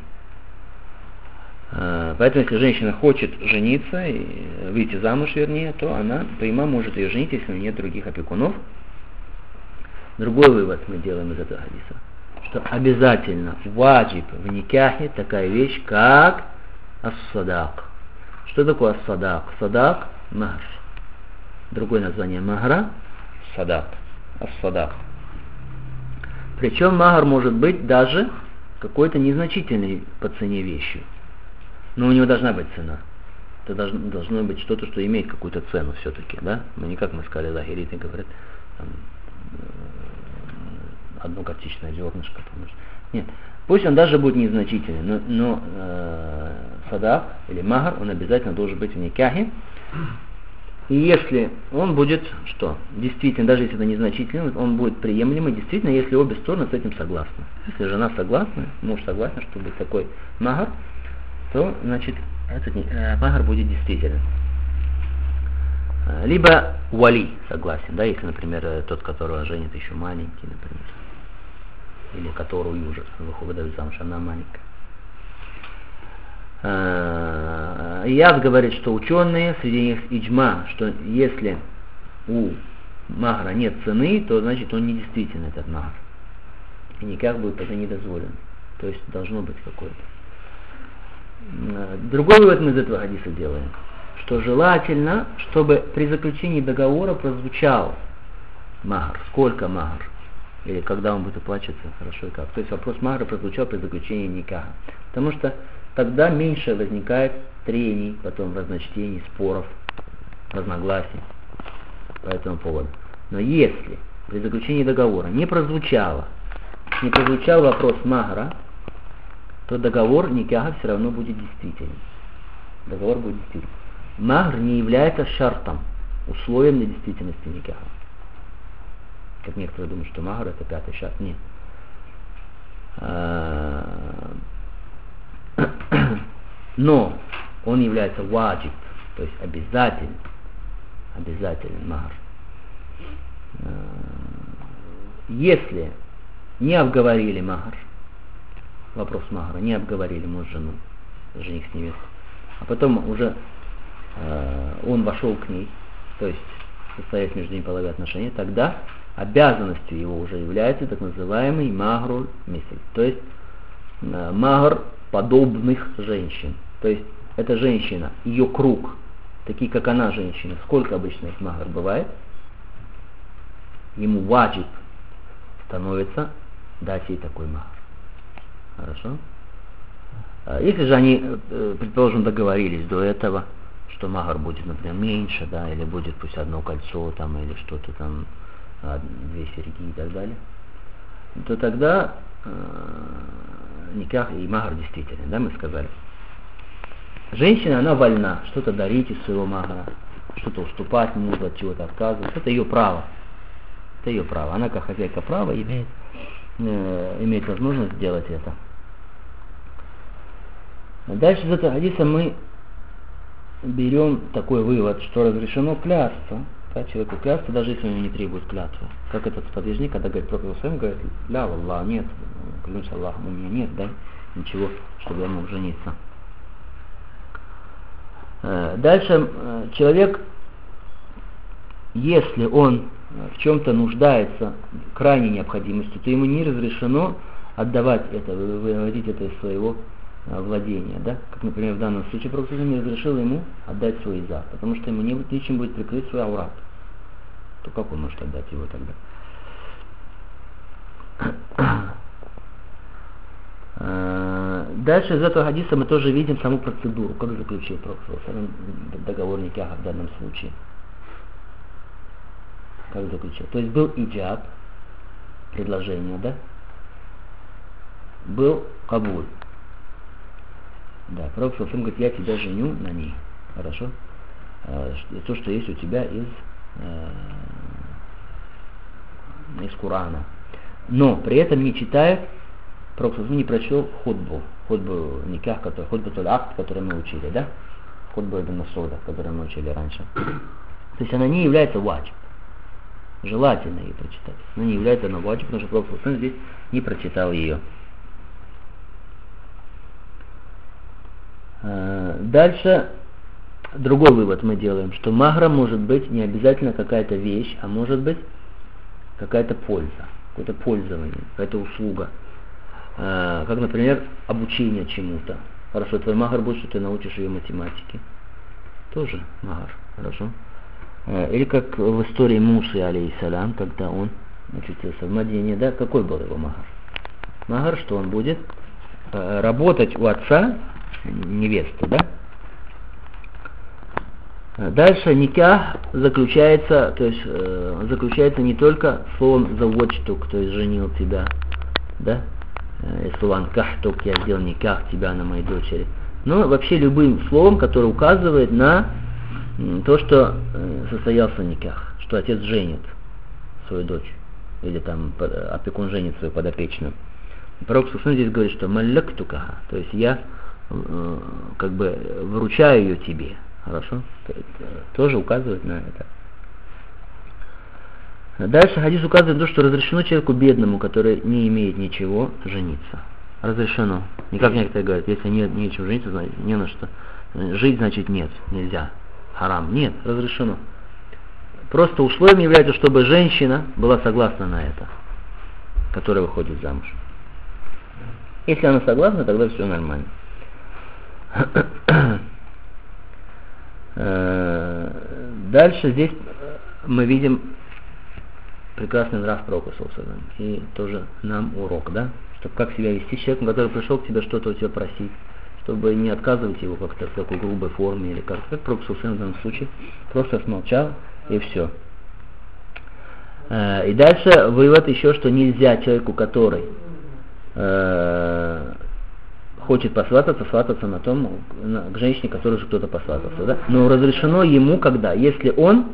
Поэтому если женщина хочет жениться, и выйти замуж вернее, то имам может ее женить, если у нее нет других опекунов. Другой вывод мы делаем из этого хадиса, что обязательно ваджиб в никахе такая вещь, как ас-садак. Что такое ас-садак? Садак – махр. Другое название махра – садак. Ас-садак. Причем махр может быть даже какой-то незначительной по цене вещью, но у него должна быть цена. Это должно быть что-то, что имеет какую-то цену все-таки, да? Мы не как мы сказали, лагериты говорят, там, одно горчичное зернышко. Нет, пусть он даже будет незначительный, но садак или махар, он обязательно должен быть в никахе. И если он будет, что, действительно, даже если это незначительный, он будет приемлемый, действительно, если обе стороны с этим согласны. Если жена согласна, муж согласен, что будет такой махар, то, значит, этот махар будет действителен. Либо вали согласен, да, если, например, тот, которого женит еще маленький, например, или которую уже выходит замуж, она маленькая. Яд говорит, что ученые, среди них иджма, что если у махра нет цены, то значит он недействителен, этот махр. И никак будет это не дозволено. То есть должно быть какое-то. Другой вывод мы из этого хадиса делаем, что желательно, чтобы при заключении договора прозвучал махр. Сколько махр? Или когда он будет оплачиваться, хорошо и как. То есть вопрос махра прозвучал при заключении никаха. Потому что тогда меньше возникает трений, потом разночтений, споров, разногласий по этому поводу. Но если при заключении договора не прозвучал вопрос махра, то договор никаха все равно будет действителен. Договор будет действителен. Махр не является шартом, условием для действительности никаха. Как некоторые думают, что махр это пятый шарт. Нет. Но он является ваджиб, то есть обязателен махр. Если не обговорили махр, вопрос махра, не обговорили муж жену, жених с невестой, а потом уже он вошел к ней, то есть состоять между ними половые отношения, тогда обязанностью его уже является так называемый махруль мисль, то есть махр подобных женщин. То есть эта женщина, ее круг, такие как она женщина, сколько обычно их махр бывает, ему ваджиб становится дать ей такой махр. Хорошо? Если же они, предположим, договорились до этого, что махр будет, например, меньше, да, или будет пусть одно кольцо там, или что-то там, две серьги и так далее, то тогда никах и махр действительно, да, мы сказали. Женщина, она вольна что-то дарить из своего махра, что-то уступать мужу, от чего-то отказывать. Это ее право. Это ее право. Она, как хозяйка права, имеет возможность сделать это. Дальше из этого хадиса мы берем такой вывод, что разрешено клясться. Да, человеку клясться, даже если он не требует клятвы. Как этот сподвижник, когда говорит про своим, говорит, ля Аллах, нет, клянусь Аллахом, у меня нет, да, ничего, чтобы я мог жениться. Дальше человек, если он в чем-то нуждается крайней необходимостью, то ему не разрешено отдавать это, выводить это из своего владения, да? Как, например, в данном случае Пророк не разрешил ему отдать свой изар, потому что ему нечем будет прикрыть свой аурат. То как он может отдать его тогда? Дальше из этого хадиса мы тоже видим саму процедуру, как заключил Пророк договор никаха в данном случае. Как заключил. То есть был иджаб, предложение, да? Был кабуль. Да, Пророк говорит, я тебя женю на ней. Хорошо? То, что есть у тебя из Корана. Но при этом не читает, Пророк не прочел хутбу никах, хутбу акт, который мы учили, да? Хутбу ибн Масуда, который мы учили раньше. То есть она не является ваджиб. Желательно ее прочитать. Но не является она ваджиб, потому что Пророк здесь не прочитал ее. Дальше другой вывод мы делаем, что махром может быть не обязательно какая-то вещь, а может быть какая-то польза, какое-то пользование, какая-то услуга. Как, например, обучение чему-то. Хорошо, твой махр будет, что ты научишь ее математике. Тоже махр, хорошо. Или как в истории Мусы, алейхиссалям, когда он очутился в Мадине, да, какой был его махр? Махр, что он будет работать у отца невесты, да? Дальше никах заключается, то есть заключается не только словом заводчтук, то есть женил тебя, да? Словом кахтук, я сделал никах тебя на моей дочери. Но вообще любым словом, которое указывает на то, что состоялся никах, что отец женит свою дочь, или там опекун женит свою подопечную. Пророк здесь говорит, что маллактукаха, то есть я как бы вручаю ее тебе. Хорошо? Тоже указывает на это. Дальше хадис указывает на то, что разрешено человеку бедному, который не имеет ничего, жениться. Разрешено. Не как некоторые говорят, если нет нечего жениться, значит не на что. Жить значит нет, нельзя. Харам. Нет, разрешено. Просто условием является, чтобы женщина была согласна на это, которая выходит замуж. Если она согласна, тогда все нормально. Дальше здесь мы видим прекрасный нрав пророка саллаллаху. И тоже нам урок, да? Чтобы как себя вести с человеком, который пришел к тебе что-то у тебя просить, чтобы не отказывать его как-то в такой грубой форме или как-то. Как пророк саллаллаху в данном случае просто смолчал и все. И дальше вывод еще, что нельзя человеку, который хочет свататься на том, к женщине, которой уже кто-то посватался, да? Но разрешено ему, когда? Если он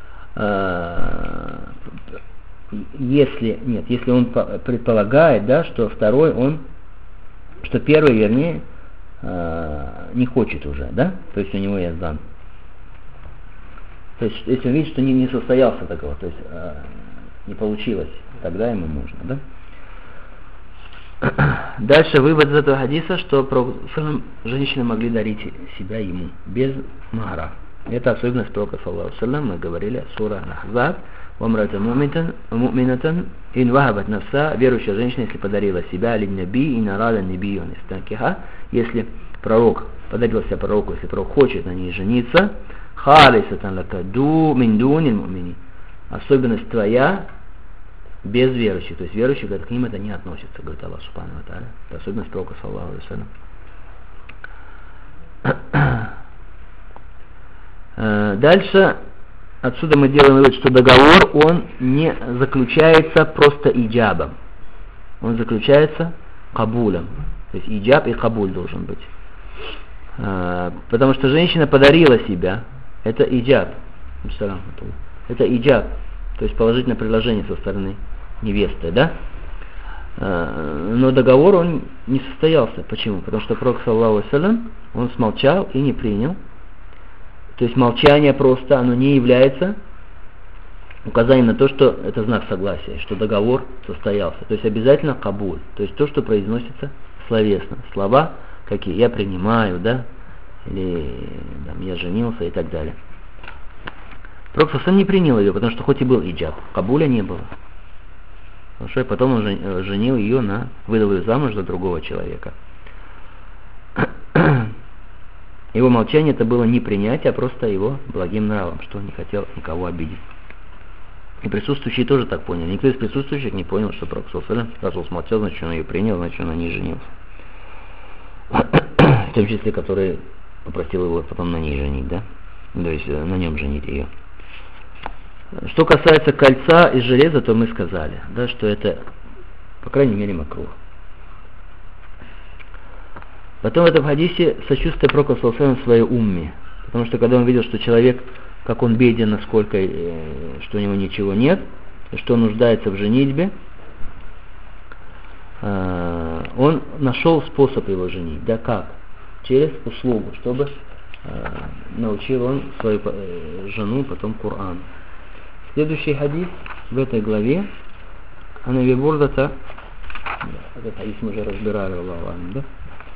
если он предполагает, да, что первый, вернее, не хочет уже, да? То есть у него есть дан. То есть, если он видит, что не состоялся такого, то есть не получилось, тогда ему можно, да? Дальше вывод из этого хадиса, что женщины могли дарить себя ему без махра. Это особенность пророка саллаллаху алейхи ва саллям. Мы говорили, сура Ахзаб, вамрата муминатан ин вахабат нафса, верующая женщина, если подарила себя лин наби и нарада набию нистакиха, если пророк подарил себя пророку, если пророк хочет на ней жениться, халисатан лакаду мин дунил мумини, особенность твоя без верующих, то есть верующих, говорит, к ним это не относится, говорит Аллах субхану ва тааля. Это особенность пророка саллаллаху алейхи ва саллям. Дальше отсюда мы делаем вывод, что договор, он не заключается просто иджабом, он заключается кабулем, то есть иджаб и кабуль должен быть. Потому что женщина подарила себя, это иджаб, это иджаб, то есть положительное предложение со стороны невесты, да? Но договор он не состоялся. Почему? Потому что пророк саллаллаху алейхи ва саллям, он смолчал и не принял. То есть молчание просто, оно не является указанием на то, что это знак согласия, что договор состоялся. То есть обязательно кабуль, то есть то, что произносится словесно. Слова, какие я принимаю, да? Или там, я женился и так далее. Пророк саллаллаху не принял ее, потому что хоть и был иджаб, кабуля не было. Хорошо, и потом он женил ее выдал ее замуж за другого человека. Его молчание это было не принятие, а просто его благим нравом, что он не хотел никого обидеть. И присутствующие тоже так поняли. Никто из присутствующих не понял, что пророк саллаллаху алейхи ва саллям, раз он смолчал, значит он ее принял, значит он на ней женился. В том числе, который попросил его потом на ней женить, да? То есть на нем женить ее. Что касается кольца из железа, то мы сказали, да, что это, по крайней мере, макрух. Потом в этом хадисе сочувствие пророка саллаллаху алейхи ва саллям своей умме, потому что когда он видел, что человек, как он беден, насколько, что у него ничего нет, и что он нуждается в женитьбе, он нашел способ его женить, да, как? Через услугу, чтобы научил он свою жену потом Коран. Следующий хадис в этой главе, Аби Бурдата, этот хадис мы уже разбирали, Аллаху а'лам, да?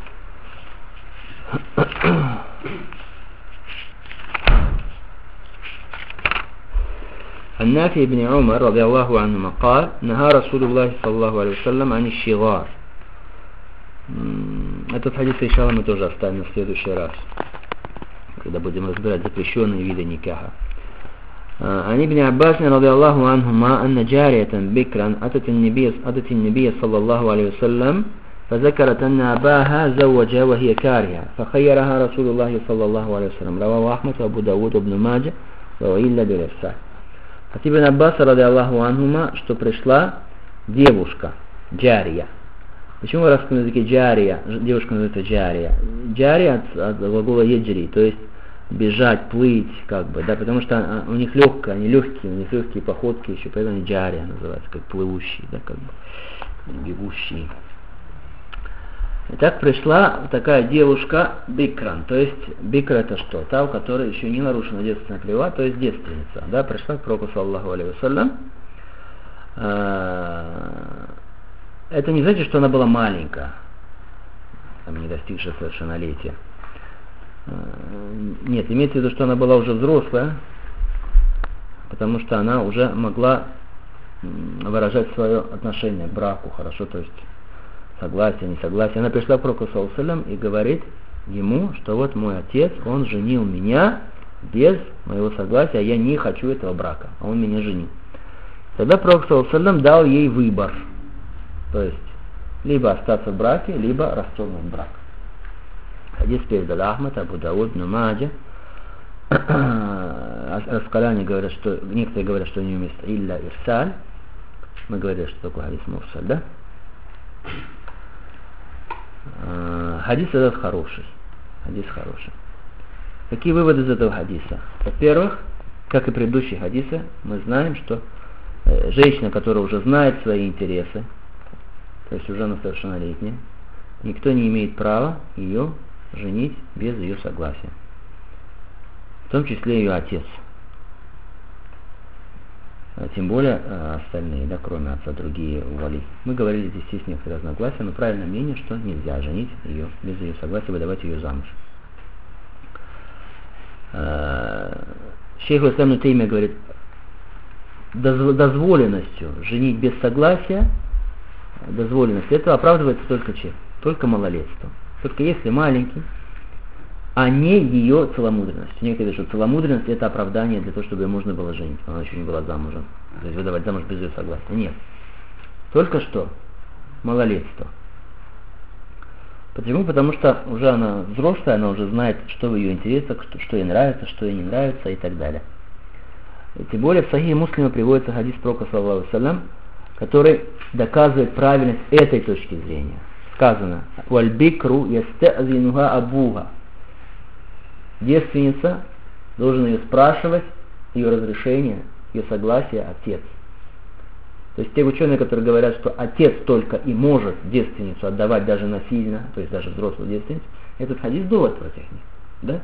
عن نافع بن عمر رضي الله عنهما قال نهى رسول الله صلى الله عليه وسلم عن الشغار. Этот хадис иншалла мы тоже оставим в следующий раз, когда будем разбирать запрещенные виды никаха. عن ابن عباس رضي الله عنهما أن جارية بكرا أتت النبي صلى الله عليه وسلم فذكرت أن أباها زوجها وهي كارهة فخيرها رسول الله صلى الله عليه وسلم. رواه أحمد وأبو داود وابن Маджа وإلا بالإرсаль. От Ибн Аббаса, ради Аллаху анхума, что пришла девушка, джария. Почему в арабском языке джария, девушка называется джария? Джария от глагола еджри, то есть бежать, плыть, как бы, да, потому что у них легкие, они легкие, у них легкие походки еще, поэтому они джария называются, как плывущие, да, как бы, бегущие. Итак, пришла такая девушка бикран, то есть бикра это что? Та, у которой еще не нарушена девственная клева, то есть девственница, да, пришла к пророку саллаху алейхи вассалям. Это не значит, что она была маленькая, там, не достигшая совершеннолетия. Нет, имеется в виду, что она была уже взрослая, потому что она уже могла выражать свое отношение к браку, хорошо, то есть согласие, несогласие. Она пришла к пророку саллаллаху алейхи ва саллям и говорит ему, что вот мой отец, он женил меня без моего согласия, а я не хочу этого брака, а он меня женил. Тогда пророк саллаллаху алейхи ва саллям дал ей выбор, то есть либо остаться в браке, либо расторгнуть брак. Хадис передал Ахмад, Абу Дауд, Ибн Маджа. Раскаляне говорят, что некоторые говорят, что у него есть илля ирсаль. Мы говорили, что такое хадис мурсаль, да? Хадис этот хороший. Хадис хороший. Какие выводы из этого хадиса? Во-первых, как и предыдущие хадисы, мы знаем, что женщина, которая уже знает свои интересы, то есть уже она совершеннолетняя, никто не имеет права ее женить без ее согласия. В том числе ее отец. Тем более остальные, да, кроме отца, другие вали. Мы говорили, здесь есть некоторые разногласия, но правильное мнение, что нельзя женить ее без ее согласия, выдавать ее замуж. Шейх ислам Ибн Таймия говорит, дозволенностью женить без согласия, дозволенность, это оправдывается только чем? Только малолетством. Только если маленький, а не ее целомудренность. Некоторые говорят, что целомудренность это оправдание для того, чтобы ее можно было женить. Она еще не была замужем. То есть выдавать замуж без ее согласия. Нет. Только что малолетство. Почему? Потому что уже она взрослая, она уже знает, что в ее интересах, что ей нравится, что ей не нравится и так далее. И тем более в Сахихе Муслима приводится хадис пророка саллаллаху алейхи ва саллям, который доказывает правильность этой точки зрения. Сказано: «Вальбикру ястазинуха абуха». Девственница должен ее спрашивать, ее разрешение, ее согласие отец. То есть те ученые, которые говорят, что отец только и может девственницу отдавать даже насильно, то есть даже взрослую девственницу, этот хадис довод против них.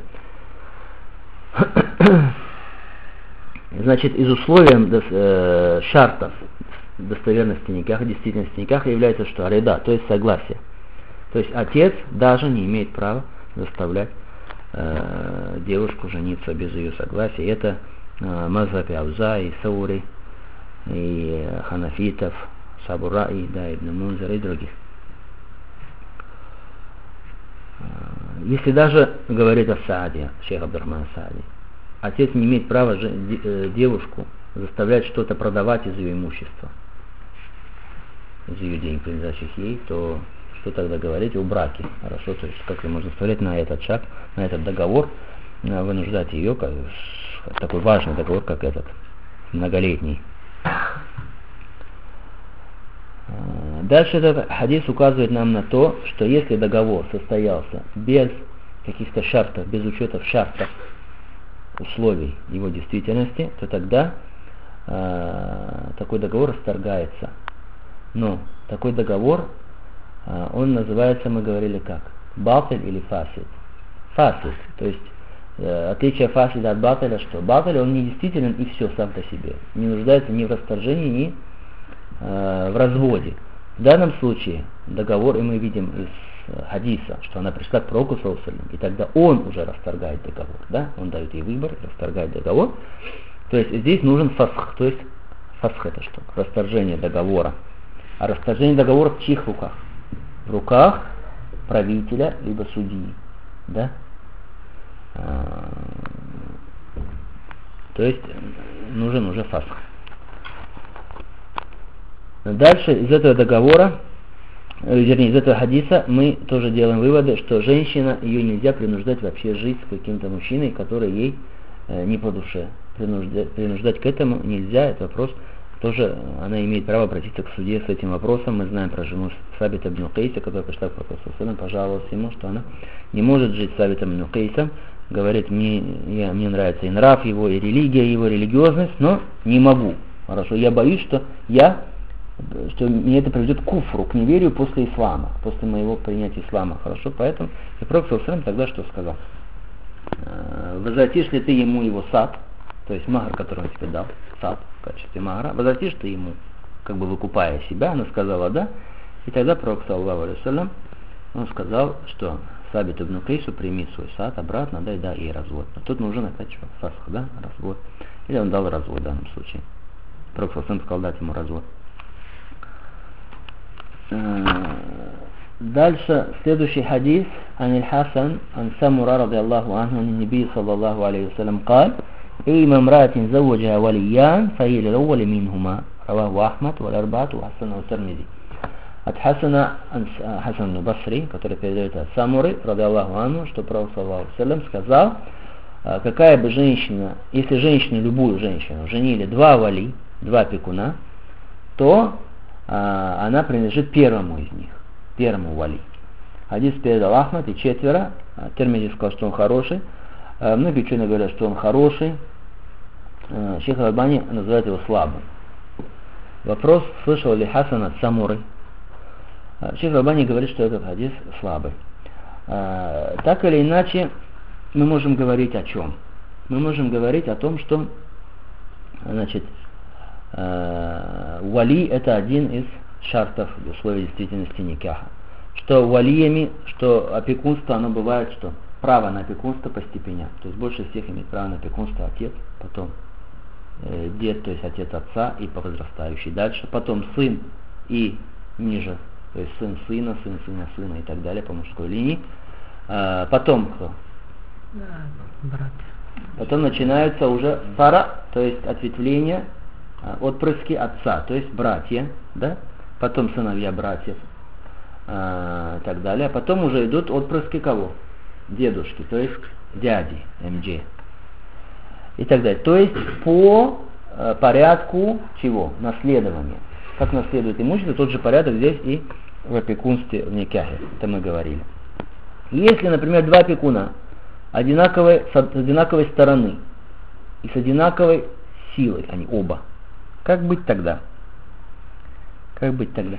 Да? Значит, из условий шартов достоверности никаха, действительности никаха является что? Арида, то есть согласие. То есть отец даже не имеет права заставлять девушку жениться без ее согласия. Это мазхаб Ауза и Саури, и ханафитов, Сабура, и да, Ибн Мунзир и других. Если даже говорит о Сааде, шейх Абдурахман Саади, отец не имеет права девушку заставлять что-то продавать из ее имущества, из ее денег, принадлежащих ей, то что тогда говорить о браке? Хорошо, то есть как можно заставлять на этот шаг, на этот договор, вынуждать ее, как, такой важный договор, как этот, многолетний. Дальше этот хадис указывает нам на то, что если договор состоялся без каких-то шартов, без учета шартов, условий его действительности, то тогда такой договор расторгается. Но такой договор, он называется, мы говорили как? Батиль или фасид? Фасид, то есть отличие фасида от батиля, что батиль он не действителен и все сам по себе. Не нуждается ни в расторжении, ни в разводе. В данном случае договор, и мы видим из хадиса, что она пришла к пророку саллаллаху алейхи ва саллям, и тогда он уже расторгает договор, да? Он дает ей выбор, расторгает договор. То есть здесь нужен фасх, то есть фасх это что? Расторжение договора. А расторжение договора в чьих руках? В руках правителя либо судьи, да? То есть нужен уже фасх. Дальше из этого договора вернее, из этого хадиса мы тоже делаем выводы, что женщина, ее нельзя принуждать вообще жить с каким-то мужчиной, который ей не по душе. Принуждать к этому нельзя, это вопрос тоже, она имеет право обратиться к суде с этим вопросом. Мы знаем про жену Сабита ибн Кайса, которая пришла к пророку пожаловалась ему, что она не может жить с Сабитом ибн Кайсом. Говорит, мне нравится и нрав его, и религия его, религиозность, но не могу. Хорошо, я боюсь, что мне это приведет к куфру, к неверию после ислама, после моего принятия ислама. Хорошо, поэтому и пророк тогда что сказал? Возвратишь ли ты ему его сад, то есть махр, который он тебе дал, сад в качестве махра, возвратишь ты ему, как бы выкупая себя? Она сказала да, и тогда пророк, саллаллаху алейхи вассалям, он сказал, что Сабит ибн Кайсу прими свой сад обратно, дай ей развод. Но тут нужен опять что? Фасх, да, развод. Или он дал развод в данном случае. Пророк сказал дать ему развод. Дальше следующий хадис عن الحسن عن سمرة رضي الله عنه عن النبي صلى الله عليه وسلم قال أيما امرأة زوجها وليان فهي الأول منهما رواه أحمد والأربعة وحسنه الترمذي. От Хасан Басри, который передает от Самуры, ради Аллаху анху, что пророк саллаллаху алейхи ва саллям сказал, какая бы женщина, если женщину, любую женщину, женили два вали, два пекуна, то она принадлежит первому из них, первому вали. Хадис передал Ахмад и четверо, Термизи сказал, что он хороший, многие ученые говорят, что он хороший, Шейх Аль-Альбани называет его слабым. Вопрос, слышал ли Хасан от Самуры? Шейх Аль-Альбани говорит, что этот хадис слабый. Так или иначе, мы можем говорить о чем? Мы можем говорить о том, что, значит, вали это один из шартов условий действительности никаха. Что валиями, что опекунство, оно бывает, что право на опекунство по степеням. То есть больше всех имеет право на опекунство отец, потом дед, то есть отец отца и по возрастающей. Дальше потом сын и ниже, то есть сын сына, сын сына сына и так далее по мужской линии. Потом кто? Брат. Потом начинаются уже фара, то есть ответвления, отпрыски отца, то есть братья, да? Потом сыновья братьев и так далее. А потом уже идут отпрыски кого? Дедушки, то есть дяди, МД. И так далее. То есть по порядку чего? Наследования. Как наследует имущество, тот же порядок здесь и в опекунстве в никахе. Это мы говорили. Если, например, два опекуна с одинаковой стороны и с одинаковой силой, они оба, как быть тогда? Как быть тогда?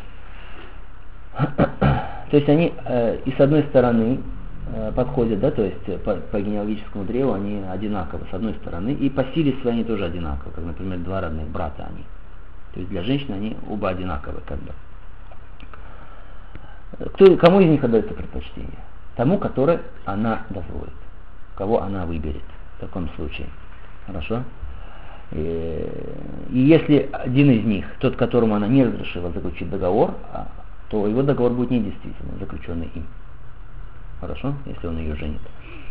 То есть они и с одной стороны подходят, да, то есть по генеалогическому древу они одинаковы с одной стороны, и по силе своей они тоже одинаковы, как, например, два родных брата они. То есть для женщин они оба одинаковы, как бы. Кому из них отдается предпочтение? Тому, который она дозволит, кого она выберет в таком случае. Хорошо? И если один из них, тот, которому она не разрешила заключить договор, то его договор будет недействительным, заключенный им. Хорошо? Если он ее женит.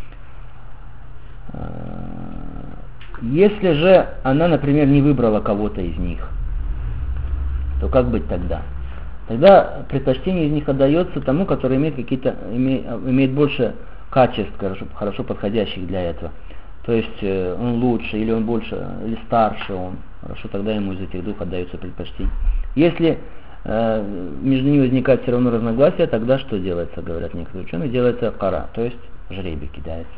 Если же она, например, не выбрала кого-то из них, то как быть тогда? Тогда предпочтение из них отдается тому, который имеет больше качеств, хорошо подходящих для этого. То есть он лучше, или он больше, или старше он. Хорошо, тогда ему из этих двух отдается предпочтение. Если между ними возникает все равно разногласия, тогда что делается, говорят некоторые ученые, делается кара, то есть жребий кидается.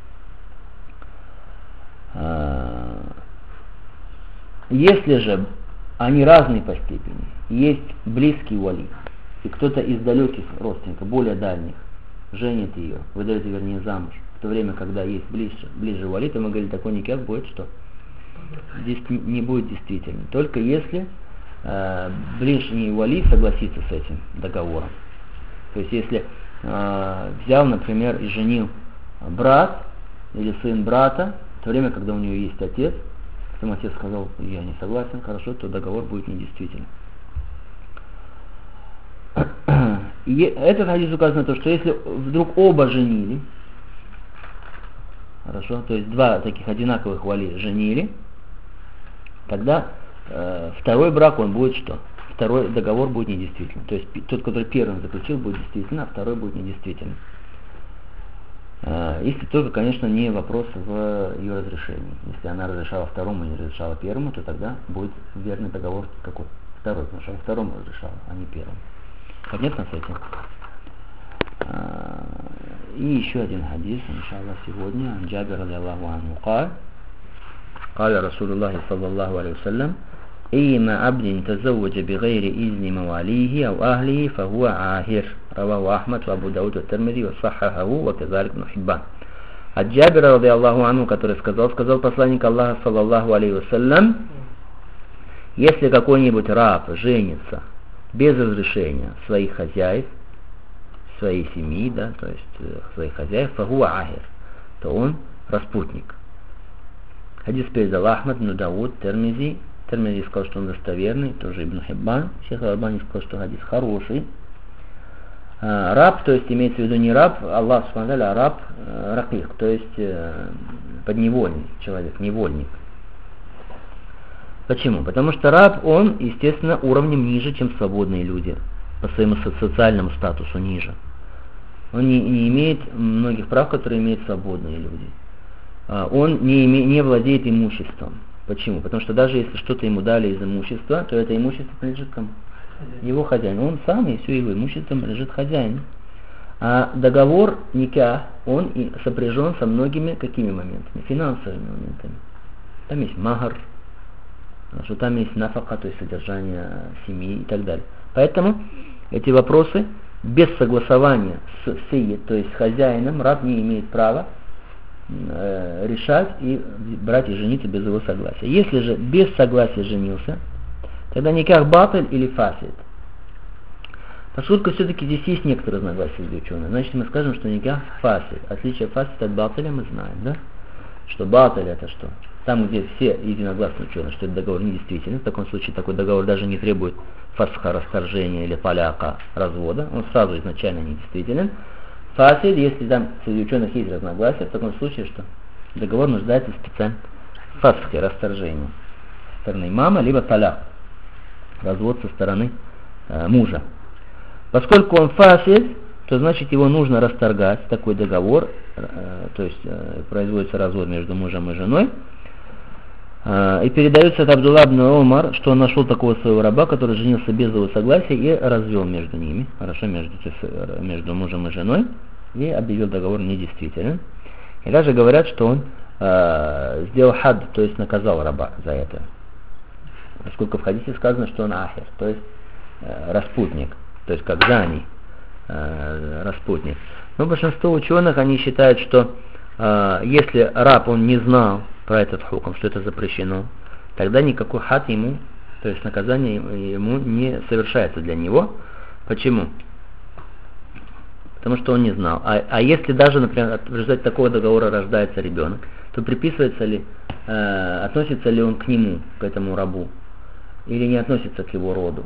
Если же они разные по степени, есть близкий вали, и кто-то из далеких родственников, более дальних, женит ее, выдает ее, вернее, замуж, в то время, когда есть ближе вали, то мы говорили, такой никак будет что? Здесь не будет действительно. Только если ближний вали согласится с этим договором. То есть если взял, например, и женил брат или сын брата, в то время, когда у нее есть отец, потом отец сказал, я не согласен, хорошо, то договор будет недействительным. И этот хадис указывает на то, что если вдруг оба женили, хорошо, то есть два таких одинаковых вали женили, тогда второй брак, он будет что? второй договор будет недействительным. То есть тот, который первым заключил, будет действительно, а второй будет недействительным. Если только, конечно, не вопрос в ее разрешении. Если она разрешала второму и не разрешала первому, то тогда будет верный договор какой? Второй, потому что он второму разрешал, а не первому. Понятно с этим? И еще один хадис, иншаллах, сегодня. Джабир радиаллаху анху قال قال رسول الله صلى الله عليه وسلم أيما عبد تزوج بغير إذن مواليه أو أهله فهو عاهر. رواه أحمد وأبو داود والترمذي وصححه وكذلك ابن حبان. От Джабира радиаллаху анху, который сказал посланник Аллаха саллаллаху алейхи вассалям: если какой-нибудь раб женится без разрешения своих хозяев, своей семьи, да, то есть своих хозяев, фахуа ахир, то он распутник. Хадис передал Ахмад, Ибн Дауд, Термизи. Термизи сказал, что он достоверный, тоже Ибн Хиббан. Шейх Аль-Албани сказал, что хадис хороший. Раб, то есть имеется в виду не раб, Аллах субхану ва тааля, а раб ракик, то есть подневольный человек, невольник. Почему? Потому что раб, он, естественно, уровнем ниже, чем свободные люди, по своему социальному статусу ниже. Он не имеет многих прав, которые имеют свободные люди. Он не владеет имуществом. Почему? Потому что даже если что-то ему дали из имущества, то это имущество принадлежит кому? Его хозяину. Он сам, и все его имущество принадлежит хозяину. А договор никах, он и сопряжен со многими какими моментами? Финансовыми моментами. Там есть махар, что там есть нафака, то есть содержание семьи и так далее. Поэтому эти вопросы без согласования с сейд, то есть хозяином, раб не имеет права решать и брать и жениться без его согласия. Если же без согласия женился, тогда никак баталь или фасид. Поскольку все-таки здесь есть некоторые разногласия среди ученых, значит мы скажем, что никак фасид. Отличие фасид от баталя мы знаем, да? Что баталь это что? Там, где все единогласно ученые, что этот договор недействителен, в таком случае такой договор даже не требует фасха, расторжения или таляка, развода, он сразу изначально недействителен. Фасид, если там среди ученых есть разногласия, в таком случае, что договор нуждается в специальном фасхе, расторжении со стороны имама, либо таляк, развод со стороны мужа. Поскольку он фасид, то значит его нужно расторгать, такой договор, то есть производится развод между мужем и женой. И передается от Абдулла ибн Умар, что он нашел такого своего раба, который женился без его согласия и развел между ними, хорошо, между мужем и женой, и объявил договор недействительным. И даже говорят, что он сделал хад, то есть наказал раба за это. Поскольку в хадисе сказано, что он ахир, то есть распутник, то есть как зани, распутник. Но большинство ученых, они считают, что если раб, он не знал про этот хукм, что это запрещено, тогда никакой хад ему, то есть наказание ему не совершается для него. Почему? Потому что он не знал. А если даже, например, в результате такого договора рождается ребенок, то приписывается ли, относится ли он к нему, к этому рабу, или не относится к его роду.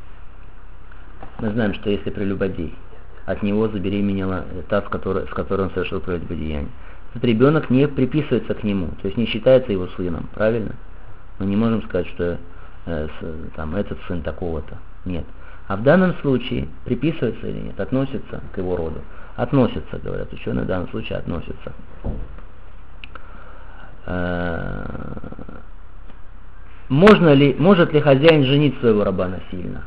Мы знаем, что если прелюбодей, от него забеременела та, с которой он совершил прелюбодеяние, этот ребенок не приписывается к нему, то есть не считается его сыном, правильно? Мы не можем сказать, что там, этот сын такого-то. Нет. А в данном случае приписывается или нет, относится к его роду. Относится, говорят ученые, в данном случае относится. Может ли хозяин женить своего раба насильно?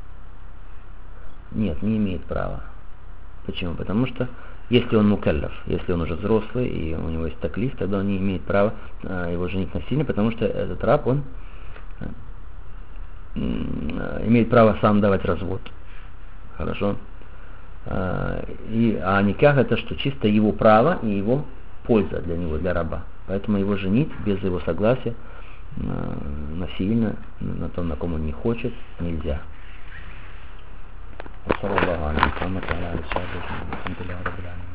Нет, не имеет права. Почему? Потому что если он мукаллаф, если он уже взрослый и у него есть таклиф, тогда он не имеет права его женить насильно, потому что этот раб, он имеет право сам давать развод. Хорошо? А никах это что? Чисто его право и его польза для него, для раба. Поэтому его женить без его согласия насильно, на том, на ком он не хочет, нельзя. وصلى الله على محمد وعلى آله وصحبه أجمعين. الحمد لله رب العالمين.